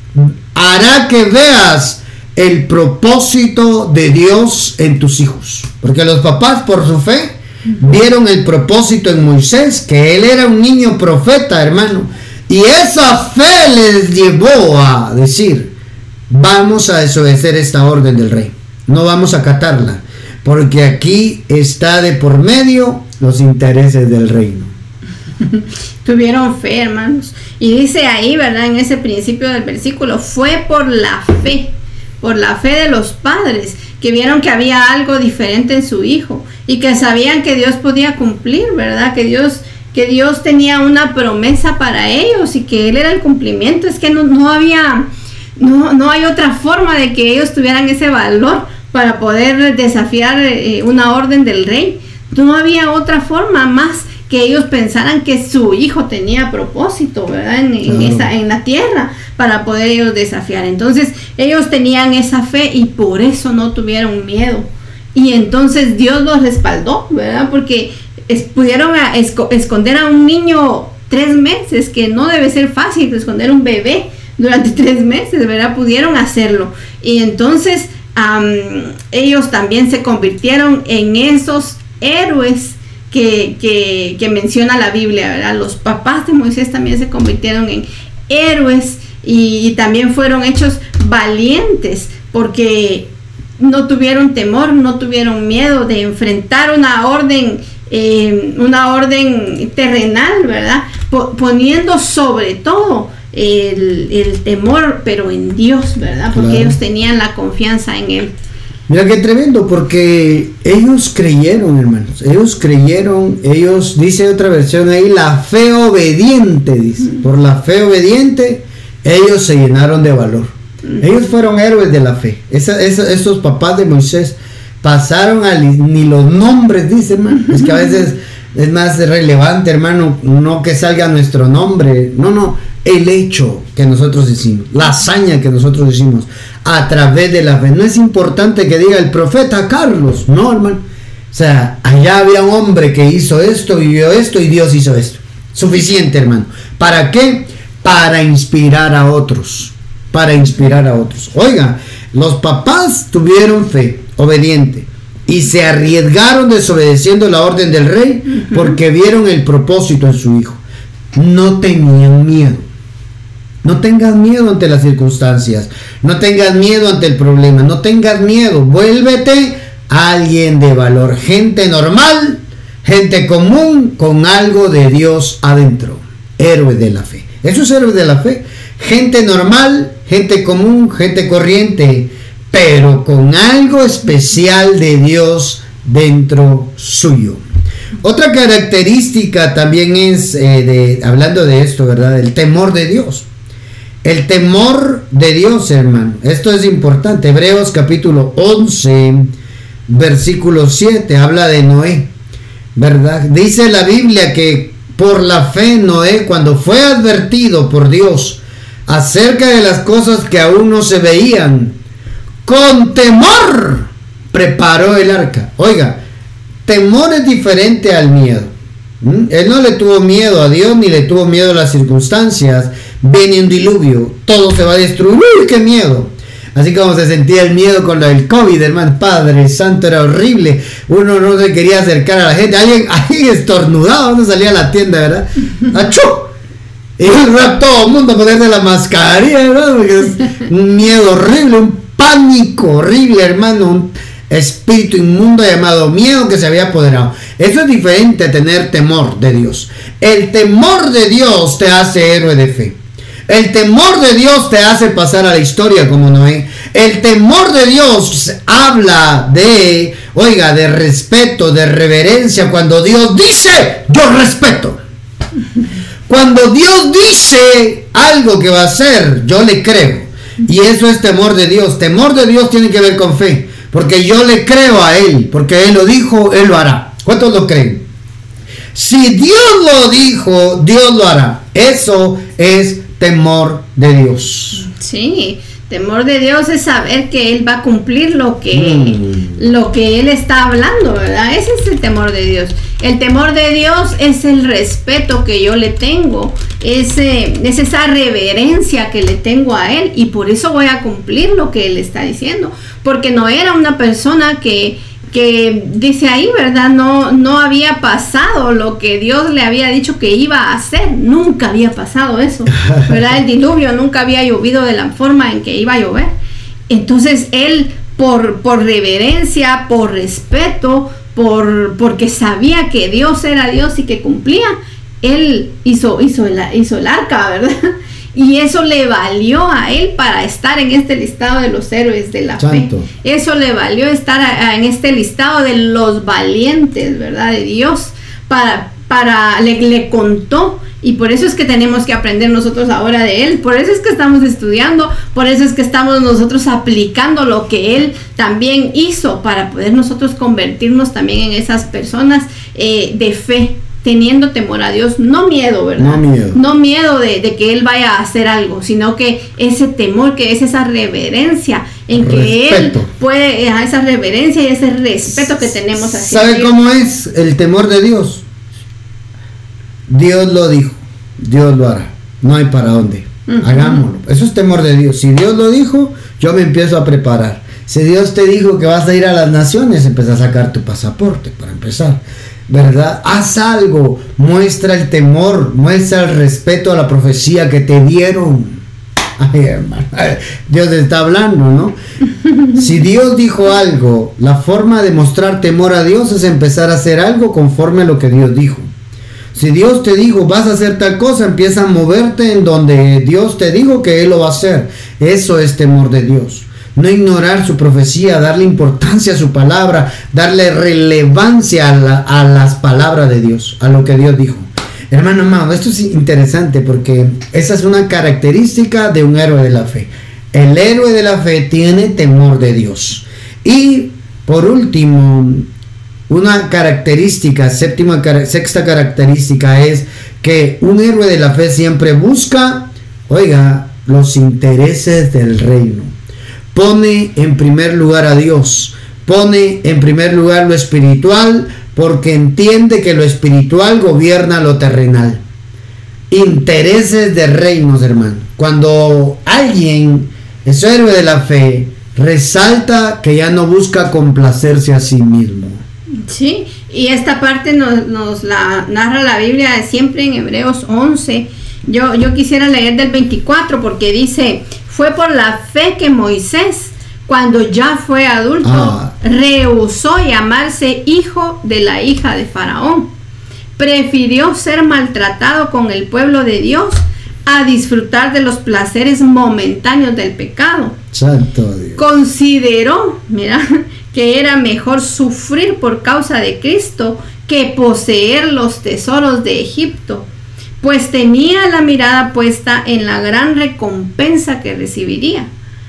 Speaker 1: hará que veas el propósito de Dios en tus hijos. Porque los papás, por su fe, vieron el propósito en Moisés, que él era un niño profeta, hermano. Y esa fe les llevó a decir, vamos a desobedecer esta orden del rey. No vamos a acatarla, porque aquí está de por medio los intereses del reino.
Speaker 2: Tuvieron fe, hermanos. Y dice ahí, ¿verdad? En ese principio del versículo, fue por la fe, por la fe de los padres, que vieron que había algo diferente en su hijo y que sabían que Dios podía cumplir, ¿verdad? Que Dios, que Dios tenía una promesa para ellos y que Él era el cumplimiento. Es que no, no había, no, no hay otra forma de que ellos tuvieran ese valor para poder desafiar eh, una orden del rey. No había otra forma más que ellos pensaran que su hijo tenía propósito, ¿verdad? En, en,
Speaker 1: Claro.
Speaker 2: esa, en la tierra, para poder ellos desafiar. Entonces ellos tenían esa fe y por eso no tuvieron miedo. Y entonces Dios los respaldó, ¿verdad? Porque es, pudieron a, esco, esconder a un niño tres meses, que no debe ser fácil esconder un bebé durante tres meses, ¿verdad? Pudieron hacerlo. Y entonces um, ellos también se convirtieron en esos héroes Que, que, que menciona la Biblia, ¿verdad? Los papás de Moisés también se convirtieron en héroes y, y también fueron hechos valientes porque no tuvieron temor, no tuvieron miedo de enfrentar una orden, eh, una orden terrenal, ¿verdad? Po- poniendo sobre todo el, el temor, pero en Dios, ¿verdad? Porque
Speaker 1: Claro.
Speaker 2: ellos tenían la confianza en Él.
Speaker 1: Mira qué tremendo, porque ellos creyeron, hermanos, ellos creyeron, ellos, dice otra versión ahí, la fe obediente, dice, por la fe obediente, ellos se llenaron de valor. Ellos fueron héroes de la fe. Esa, esa, esos papás de Moisés pasaron a li- ni los nombres, dice, hermano. Es que a veces es más relevante, hermano, no que salga nuestro nombre, no, no, el hecho que nosotros hicimos, la hazaña que nosotros hicimos a través de la fe. No es importante que diga el profeta Carlos, no, hermano. O sea, allá había un hombre que hizo esto, vivió esto y Dios hizo esto. Suficiente, hermano. ¿Para qué? Para inspirar a otros. Para inspirar a otros. Oiga, los papás tuvieron fe obediente y se arriesgaron desobedeciendo la orden del rey porque vieron el propósito en su hijo. No tenían miedo. No tengas miedo ante las circunstancias. No tengas miedo ante el problema. No tengas miedo. Vuélvete alguien de valor. Gente normal, gente común con algo de Dios adentro. Héroes de la fe. Eso es héroes de la fe. Gente normal, gente común, gente corriente, pero con algo especial de Dios dentro suyo. Otra característica también es, eh, de, hablando de esto, ¿verdad? El temor de Dios. El temor de Dios, hermano. Esto es importante. Hebreos capítulo once, versículo siete, habla de Noé, ¿verdad? Dice la Biblia que por la fe Noé, cuando fue advertido por Dios acerca de las cosas que aún no se veían, con temor preparó el arca. Oiga, temor es diferente al miedo. ¿Mm? Él no le tuvo miedo a Dios ni le tuvo miedo a las circunstancias. Viene un diluvio, todo se va a destruir. ¡Uy, qué miedo! Así como se sentía el miedo con lo del COVID, hermano. Padre Santo, era horrible. Uno no se quería acercar a la gente. Alguien, alguien estornudaba, uno salía a la tienda, ¿verdad? ¡Achú! Y todo el mundo a ponerse la mascarilla, ¿verdad? Porque es un miedo horrible, un pánico horrible, hermano. Un espíritu inmundo llamado miedo que se había apoderado. Eso es diferente a tener temor de Dios. El temor de Dios te hace héroe de fe. El temor de Dios te hace pasar a la historia como Noé. El temor de Dios habla de, oiga, de respeto, de reverencia. Cuando Dios dice, yo respeto. Cuando Dios dice algo que va a hacer, yo le creo. Y eso es temor de Dios. Temor de Dios tiene que ver con fe. Porque yo le creo a Él. Porque Él lo dijo, Él lo hará. ¿Cuántos lo creen? Si Dios lo dijo, Dios lo hará. Eso es temor de Dios.
Speaker 2: Sí, temor de Dios es saber que Él va a cumplir lo que,
Speaker 1: Mm.
Speaker 2: lo que Él está hablando, ¿verdad? Ese es el temor de Dios. El temor de Dios es el respeto que yo le tengo, es, eh, es esa reverencia que le tengo a Él y por eso voy a cumplir lo que Él está diciendo. Porque no era una persona que... que dice ahí, ¿verdad? No, no había pasado lo que Dios le había dicho que iba a hacer. Nunca había pasado eso, ¿verdad? El diluvio nunca había llovido de la forma en que iba a llover. Entonces él, por, por reverencia, por respeto, por, porque sabía que Dios era Dios y que cumplía, él hizo, hizo, el, hizo el arca, ¿verdad? Y eso le valió a él para estar en este listado de los héroes de la Santo. fe. Eso le valió estar a, a, en este listado de los valientes, ¿verdad? De Dios. Para, para le, le contó. Y por eso es que tenemos que aprender nosotros ahora de él. Por eso es que estamos estudiando. Por eso es que estamos nosotros aplicando lo que él también hizo. Para poder nosotros convertirnos también en esas personas eh, de fe. Teniendo temor a Dios, no miedo, ¿verdad?
Speaker 1: No miedo.
Speaker 2: No miedo de, de que Él vaya a hacer algo, sino que ese temor, que es esa reverencia en respeto. Que Él puede, esa reverencia y ese respeto que tenemos hacia
Speaker 1: ¿Sabe
Speaker 2: Dios?
Speaker 1: cómo es el temor de Dios? Dios lo dijo, Dios lo hará, no hay para dónde. Uh-huh. Hagámoslo. Eso es temor de Dios. Si Dios lo dijo, yo me empiezo a preparar. Si Dios te dijo que vas a ir a las naciones, empieza a sacar tu pasaporte para empezar. ¿Verdad? Haz algo, muestra el temor, muestra el respeto a la profecía que te dieron. Ay, hermano, Dios te está hablando, ¿no? Si Dios dijo algo, la forma de mostrar temor a Dios es empezar a hacer algo conforme a lo que Dios dijo. Si Dios te dijo, vas a hacer tal cosa, empieza a moverte en donde Dios te dijo que Él lo va a hacer. Eso es temor de Dios. No ignorar su profecía, darle importancia a su palabra, darle relevancia a, la, a las palabras de Dios, a lo que Dios dijo. Hermano amado, esto es interesante porque esa es una característica de un héroe de la fe. El héroe de la fe tiene temor de Dios. Y por último, una característica, séptima, sexta característica es que un héroe de la fe siempre busca, oiga, los intereses del reino. Pone en primer lugar a Dios, pone en primer lugar lo espiritual, porque entiende que lo espiritual gobierna lo terrenal. Intereses de reinos, hermano. Cuando alguien es héroe de la fe, resalta que ya no busca complacerse a sí mismo.
Speaker 2: Sí, y esta parte nos, nos la narra la Biblia siempre en Hebreos once. Yo, yo quisiera leer del veinticuatro porque dice: fue por la fe que Moisés, cuando ya fue adulto, ah. rehusó llamarse hijo de la hija de Faraón. Prefirió ser maltratado con el pueblo de Dios a disfrutar de los placeres momentáneos del pecado.
Speaker 1: Santo Dios.
Speaker 2: Consideró, mira, que era mejor sufrir por causa de Cristo que poseer los tesoros de Egipto, pues tenía la mirada puesta en la gran recompensa que recibiría.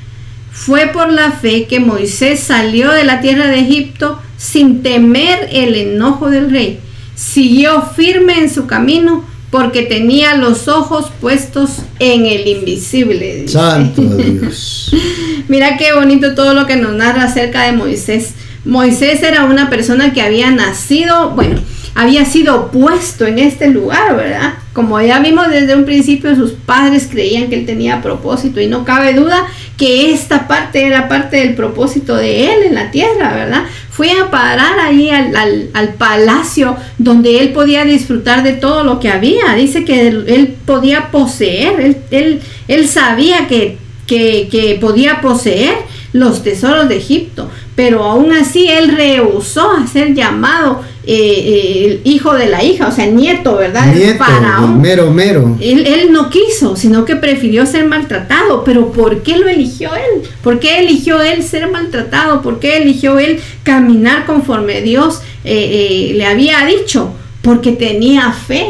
Speaker 2: Fue por la fe que Moisés salió de la tierra de Egipto sin temer el enojo del rey. Siguió firme en su camino porque tenía los ojos puestos en el invisible. Dice.
Speaker 1: Santo Dios.
Speaker 2: Mira qué bonito todo lo que nos narra acerca de Moisés. Moisés era una persona que había nacido, bueno, había sido puesto en este lugar, ¿verdad? Como ya vimos desde un principio, sus padres creían que él tenía propósito y no cabe duda que esta parte era parte del propósito de él en la tierra, ¿verdad? Fue a parar ahí al, al, al palacio donde él podía disfrutar de todo lo que había. Dice que él, él podía poseer, él, él, él sabía que, que, que podía poseer los tesoros de Egipto, pero aún así él rehusó a ser llamado eh, eh, el hijo de la hija, o sea, nieto, ¿verdad?
Speaker 1: Nieto, Faraón. Mero, mero.
Speaker 2: Él, él no quiso, sino que prefirió ser maltratado. Pero ¿por qué lo eligió él? ¿Por qué eligió él ser maltratado? ¿Por qué eligió él caminar conforme Dios eh, eh, le había dicho? Porque tenía fe,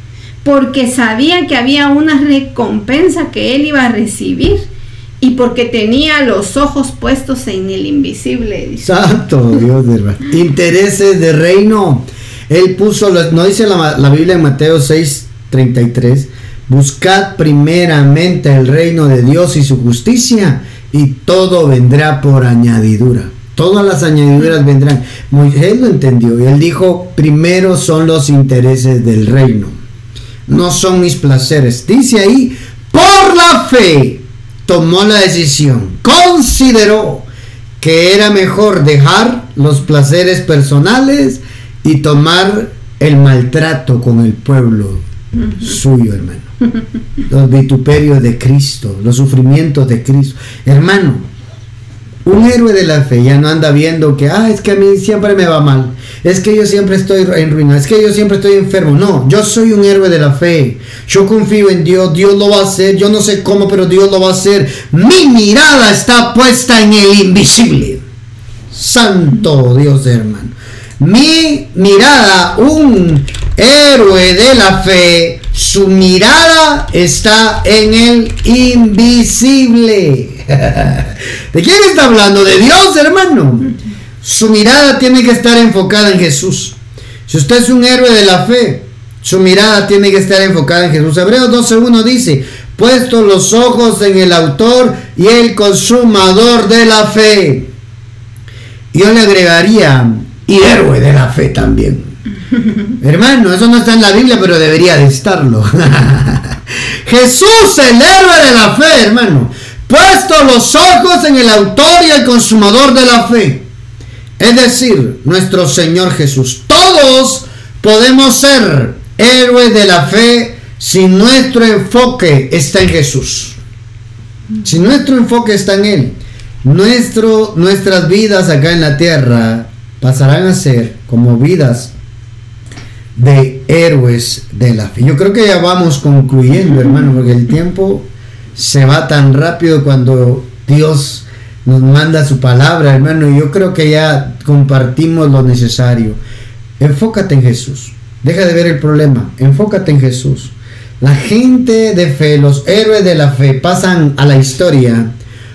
Speaker 2: porque sabía que había una recompensa que él iba a recibir. Y porque tenía los ojos puestos en el invisible. Dice.
Speaker 1: Santo Dios, de verdad. Intereses de reino. Él puso, no dice la, la Biblia en Mateo seis treinta y tres, buscad primeramente el reino de Dios y su justicia, y todo vendrá por añadidura. Todas las añadiduras vendrán. Moisés lo entendió y él dijo: primero son los intereses del reino, no son mis placeres. Dice ahí: por la fe tomó la decisión, consideró que era mejor dejar los placeres personales y tomar el maltrato con el pueblo uh-huh. suyo, hermano. Los vituperios de Cristo, los sufrimientos de Cristo. Hermano, un héroe de la fe ya no anda viendo que, ah, es que a mí siempre me va mal, es que yo siempre estoy en ruina, es que yo siempre estoy enfermo. No, yo soy un héroe de la fe. Yo confío en Dios, Dios lo va a hacer. Yo no sé cómo, pero Dios lo va a hacer. Mi mirada está puesta en el invisible. Santo Dios, hermano. Mi mirada, un héroe de la fe, su mirada está en el invisible. ¿De quién está hablando? De Dios, hermano. Su mirada tiene que estar enfocada en Jesús. Si usted es un héroe de la fe, su mirada tiene que estar enfocada en Jesús. Hebreos doce uno dice: puesto los ojos en el autor y el consumador de la fe. Yo le agregaría, y héroe de la fe también. Hermano, eso no está en la Biblia, pero debería de estarlo. Jesús, el héroe de la fe, hermano. Puesto los ojos en el autor y el consumador de la fe. Es decir, nuestro Señor Jesús. Todos podemos ser héroes de la fe si nuestro enfoque está en Jesús. Si nuestro enfoque está en Él, nuestro, nuestras vidas acá en la tierra pasarán a ser como vidas de héroes de la fe. Yo creo que ya vamos concluyendo, hermano, porque el tiempo se va tan rápido cuando Dios nos manda su palabra, hermano, y yo creo que ya compartimos lo necesario. Enfócate en Jesús. Deja de ver el problema. Enfócate en Jesús. La gente de fe, los héroes de la fe, pasan a la historia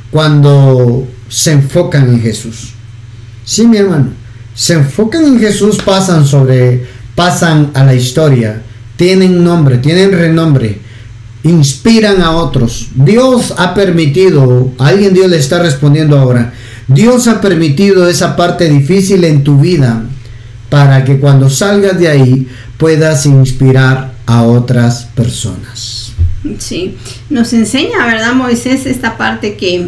Speaker 1: cuando se enfocan en Jesús. Sí, mi hermano. Se enfocan en Jesús, pasan sobre, pasan a la historia. Tienen nombre, tienen renombre. Inspiran a otros. Dios ha permitido, a alguien Dios le está respondiendo ahora. Dios ha permitido esa parte difícil en tu vida para que cuando salgas de ahí puedas inspirar a otras personas.
Speaker 2: Sí, nos enseña, ¿verdad, Moisés? Esta parte que,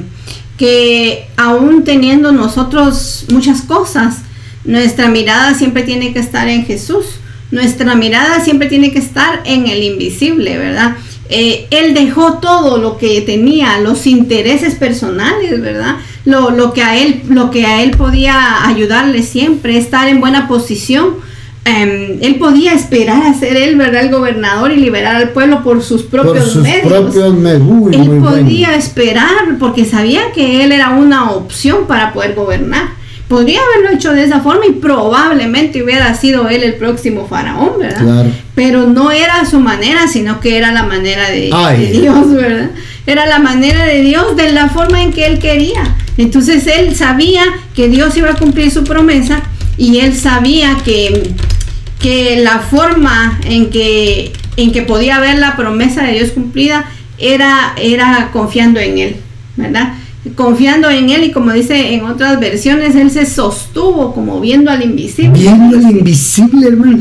Speaker 2: que aún teniendo nosotros muchas cosas, nuestra mirada siempre tiene que estar en Jesús. Nuestra mirada siempre tiene que estar en el invisible, ¿verdad? Eh, él dejó todo lo que tenía, los intereses personales, ¿verdad? Lo, lo que a él, lo que a él podía ayudarle siempre, estar en buena posición. Um, él podía esperar a ser él, ¿verdad?, el gobernador y liberar al pueblo por sus propios
Speaker 1: por sus
Speaker 2: medios.
Speaker 1: Propios medios. Uy,
Speaker 2: él
Speaker 1: muy
Speaker 2: podía
Speaker 1: bueno.
Speaker 2: esperar porque sabía que él era una opción para poder gobernar. Podría haberlo hecho de esa forma y probablemente hubiera sido él el próximo faraón, ¿verdad?
Speaker 1: Claro.
Speaker 2: Pero no era su manera, sino que era la manera de,
Speaker 1: Ay.
Speaker 2: de Dios, ¿verdad? Era la manera de Dios, de la forma en que él quería. Entonces él sabía que Dios iba a cumplir su promesa y él sabía que, que la forma en que, en que podía ver la promesa de Dios cumplida era, era confiando en él, ¿verdad? Confiando en él, y como dice en otras versiones, él se sostuvo como viendo al invisible.
Speaker 1: Viendo al invisible, hermano.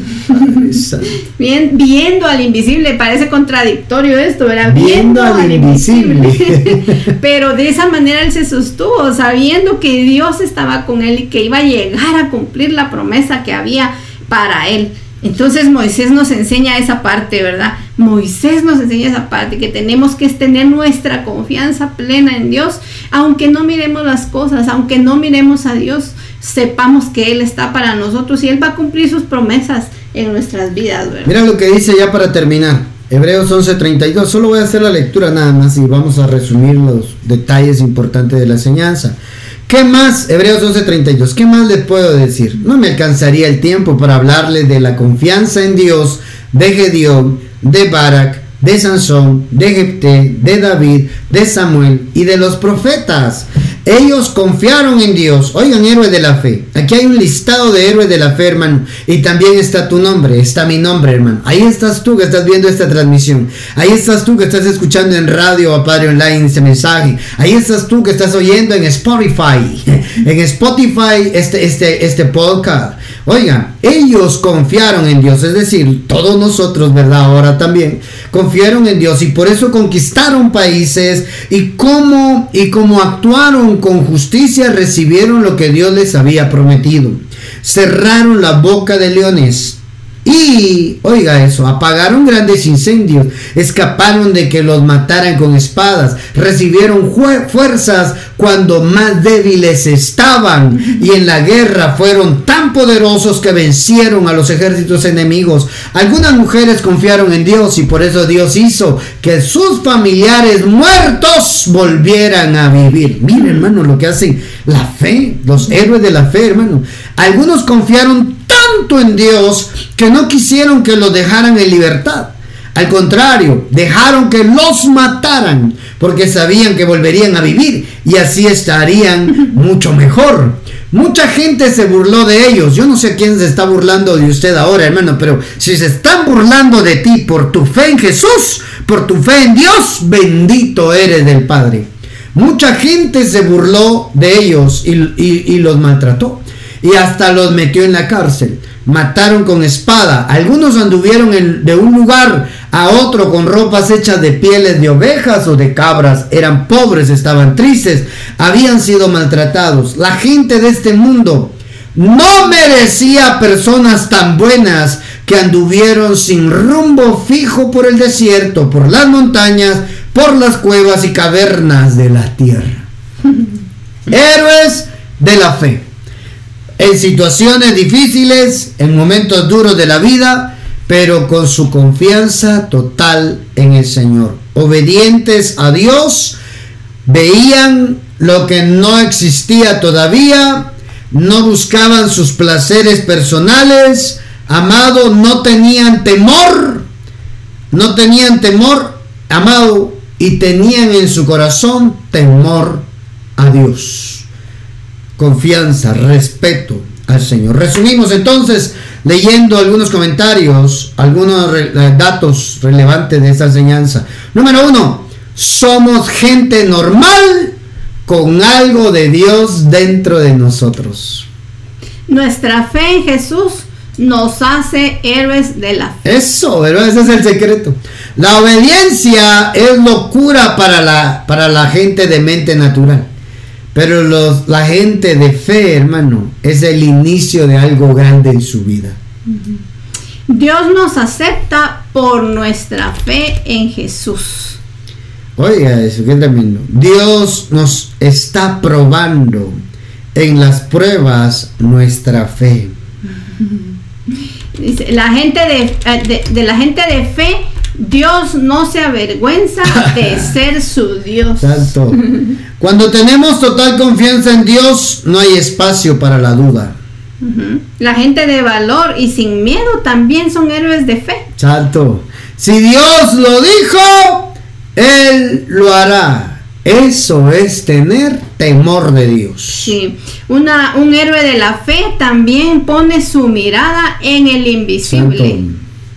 Speaker 2: Bien, viendo al invisible, parece contradictorio esto, ¿verdad?
Speaker 1: Viendo, viendo al, al invisible.
Speaker 2: invisible. Pero de esa manera él se sostuvo, sabiendo que Dios estaba con él y que iba a llegar a cumplir la promesa que había para él. Entonces Moisés nos enseña esa parte, ¿verdad? Moisés nos enseña esa parte, que tenemos que tener nuestra confianza plena en Dios, aunque no miremos las cosas, aunque no miremos a Dios, sepamos que Él está para nosotros y Él va a cumplir sus promesas en nuestras vidas, ¿verdad?
Speaker 1: Mira lo que dice ya para terminar, Hebreos once treinta y dos, solo voy a hacer la lectura nada más y vamos a resumir los detalles importantes de la enseñanza. ¿Qué más? Hebreos once treinta y dos. ¿Qué más les puedo decir? No me alcanzaría el tiempo para hablarles de la confianza en Dios, de Gedeón, de Barak, de Sansón, de Jefté, de David, de Samuel y de los profetas. Ellos confiaron en Dios. Oigan, héroes de la fe. Aquí hay un listado de héroes de la fe, hermano. Y también está tu nombre, está mi nombre, hermano. Ahí estás tú que estás viendo esta transmisión. Ahí estás tú que estás escuchando en radio a Padre Online este mensaje. Ahí estás tú que estás oyendo en Spotify. En Spotify este, este, este podcast. Oigan, ellos confiaron en Dios. Es decir, todos nosotros, ¿verdad? Ahora también confiaron en Dios y por eso conquistaron países y cómo, y cómo actuaron con justicia recibieron lo que Dios les había prometido. Cerraron la boca de leones. Y, oiga eso, apagaron grandes incendios, escaparon de que los mataran con espadas, recibieron fuerzas cuando más débiles estaban, y en la guerra fueron tan poderosos que vencieron a los ejércitos enemigos. Algunas mujeres confiaron en Dios y por eso Dios hizo que sus familiares muertos volvieran a vivir. Mira, hermano, lo que hace la fe, los héroes de la fe, hermano. Algunos confiaron tanto en Dios que no quisieron que los dejaran en libertad. Al contrario, dejaron que los mataran porque sabían que volverían a vivir y así estarían mucho mejor. Mucha gente se burló de ellos. Yo no sé quién se está burlando de usted ahora, hermano, pero si se están burlando de ti por tu fe en Jesús, por tu fe en Dios, bendito eres del Padre. Mucha gente se burló de ellos y, y, y los maltrató. Y hasta los metió en la cárcel. Mataron con espada. Algunos anduvieron en, de un lugar a otro con ropas hechas de pieles de ovejas o de cabras. Eran pobres, estaban tristes, habían sido maltratados. La gente de este mundo no merecía personas tan buenas que anduvieron sin rumbo fijo por el desierto, por las montañas, por las cuevas y cavernas de la tierra. Héroes de la fe. En situaciones difíciles, en momentos duros de la vida, pero con su confianza total en el Señor. Obedientes a Dios, veían lo que no existía todavía, no buscaban sus placeres personales, amado, no tenían temor, no tenían temor, amado, y tenían en su corazón temor a Dios. Confianza, respeto al Señor. Resumimos entonces leyendo algunos comentarios, algunos re, datos relevantes de esta enseñanza. Número uno, somos gente normal con algo de Dios dentro de nosotros.
Speaker 2: Nuestra fe en Jesús nos hace héroes de la fe.
Speaker 1: Eso, pero ese es el secreto. La obediencia es locura para la, para la gente de mente natural. Pero los, la gente de fe, hermano, es el inicio de algo grande en su vida.
Speaker 2: Dios nos acepta por nuestra fe en Jesús.
Speaker 1: Oiga eso, qué tremendo. Dios nos está probando en las pruebas nuestra fe.
Speaker 2: Dice, la gente de, de, de la gente de fe, Dios no se avergüenza de ser su Dios.
Speaker 1: Santo. Cuando tenemos total confianza en Dios, no hay espacio para la duda.
Speaker 2: Uh-huh. La gente de valor y sin miedo también son héroes de fe.
Speaker 1: Santo. Si Dios lo dijo, Él lo hará. Eso es tener temor de Dios.
Speaker 2: Sí. Una, un héroe de la fe también pone su mirada en el invisible.
Speaker 1: Santo.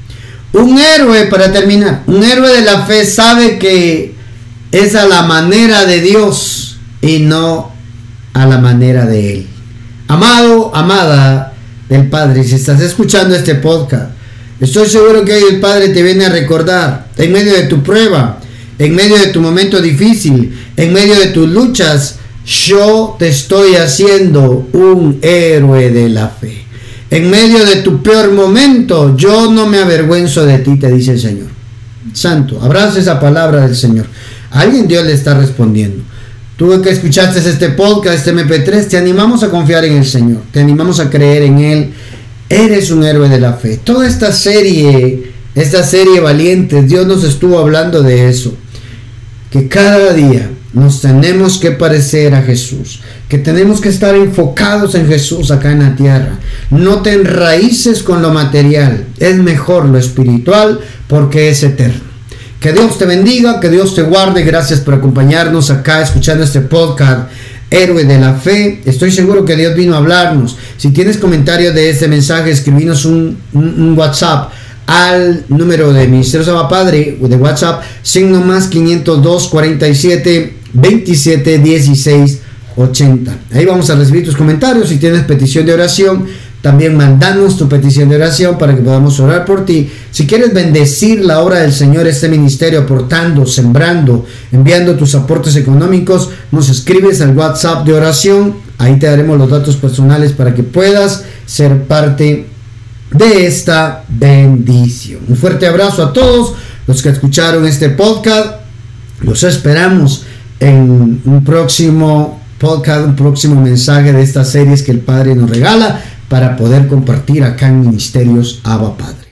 Speaker 1: Un héroe, para terminar, un héroe de la fe sabe que es a la manera de Dios y no a la manera de Él. Amado, amada del Padre, si estás escuchando este podcast, estoy seguro que hoy el Padre te viene a recordar, en medio de tu prueba, en medio de tu momento difícil, en medio de tus luchas, yo te estoy haciendo un héroe de la fe. En medio de tu peor momento, yo no me avergüenzo de ti, te dice el Señor. Santo, abraza esa palabra del Señor. A alguien Dios le está respondiendo. Tú que escuchaste este podcast, este eme pe tres, te animamos a confiar en el Señor. Te animamos a creer en Él. Eres un héroe de la fe. Toda esta serie, esta serie Valientes, Dios nos estuvo hablando de eso. Que cada día nos tenemos que parecer a Jesús, que tenemos que estar enfocados en Jesús acá en la tierra. No te enraíces con lo material, es mejor lo espiritual porque es eterno. Que Dios te bendiga, que Dios te guarde. Gracias por acompañarnos acá escuchando este podcast Héroe de la Fe. Estoy seguro que Dios vino a hablarnos. Si tienes comentarios de este mensaje, escribinos un, un, un WhatsApp al número de Ministerio Sama Padre de WhatsApp, signo más quinientos dos, cuarenta y siete, veintisiete, dieciséis, ochenta. Ahí vamos a recibir tus comentarios. Si tienes petición de oración, también mandanos tu petición de oración para que podamos orar por ti. Si quieres bendecir la obra del Señor, este ministerio, aportando, sembrando, enviando tus aportes económicos, nos escribes al WhatsApp de oración. Ahí te daremos los datos personales para que puedas ser parte de esta bendición. Un fuerte abrazo a todos los que escucharon este podcast. Los esperamos en un próximo podcast, un próximo mensaje de estas series que el Padre nos regala para poder compartir acá en Ministerios Abba Padre.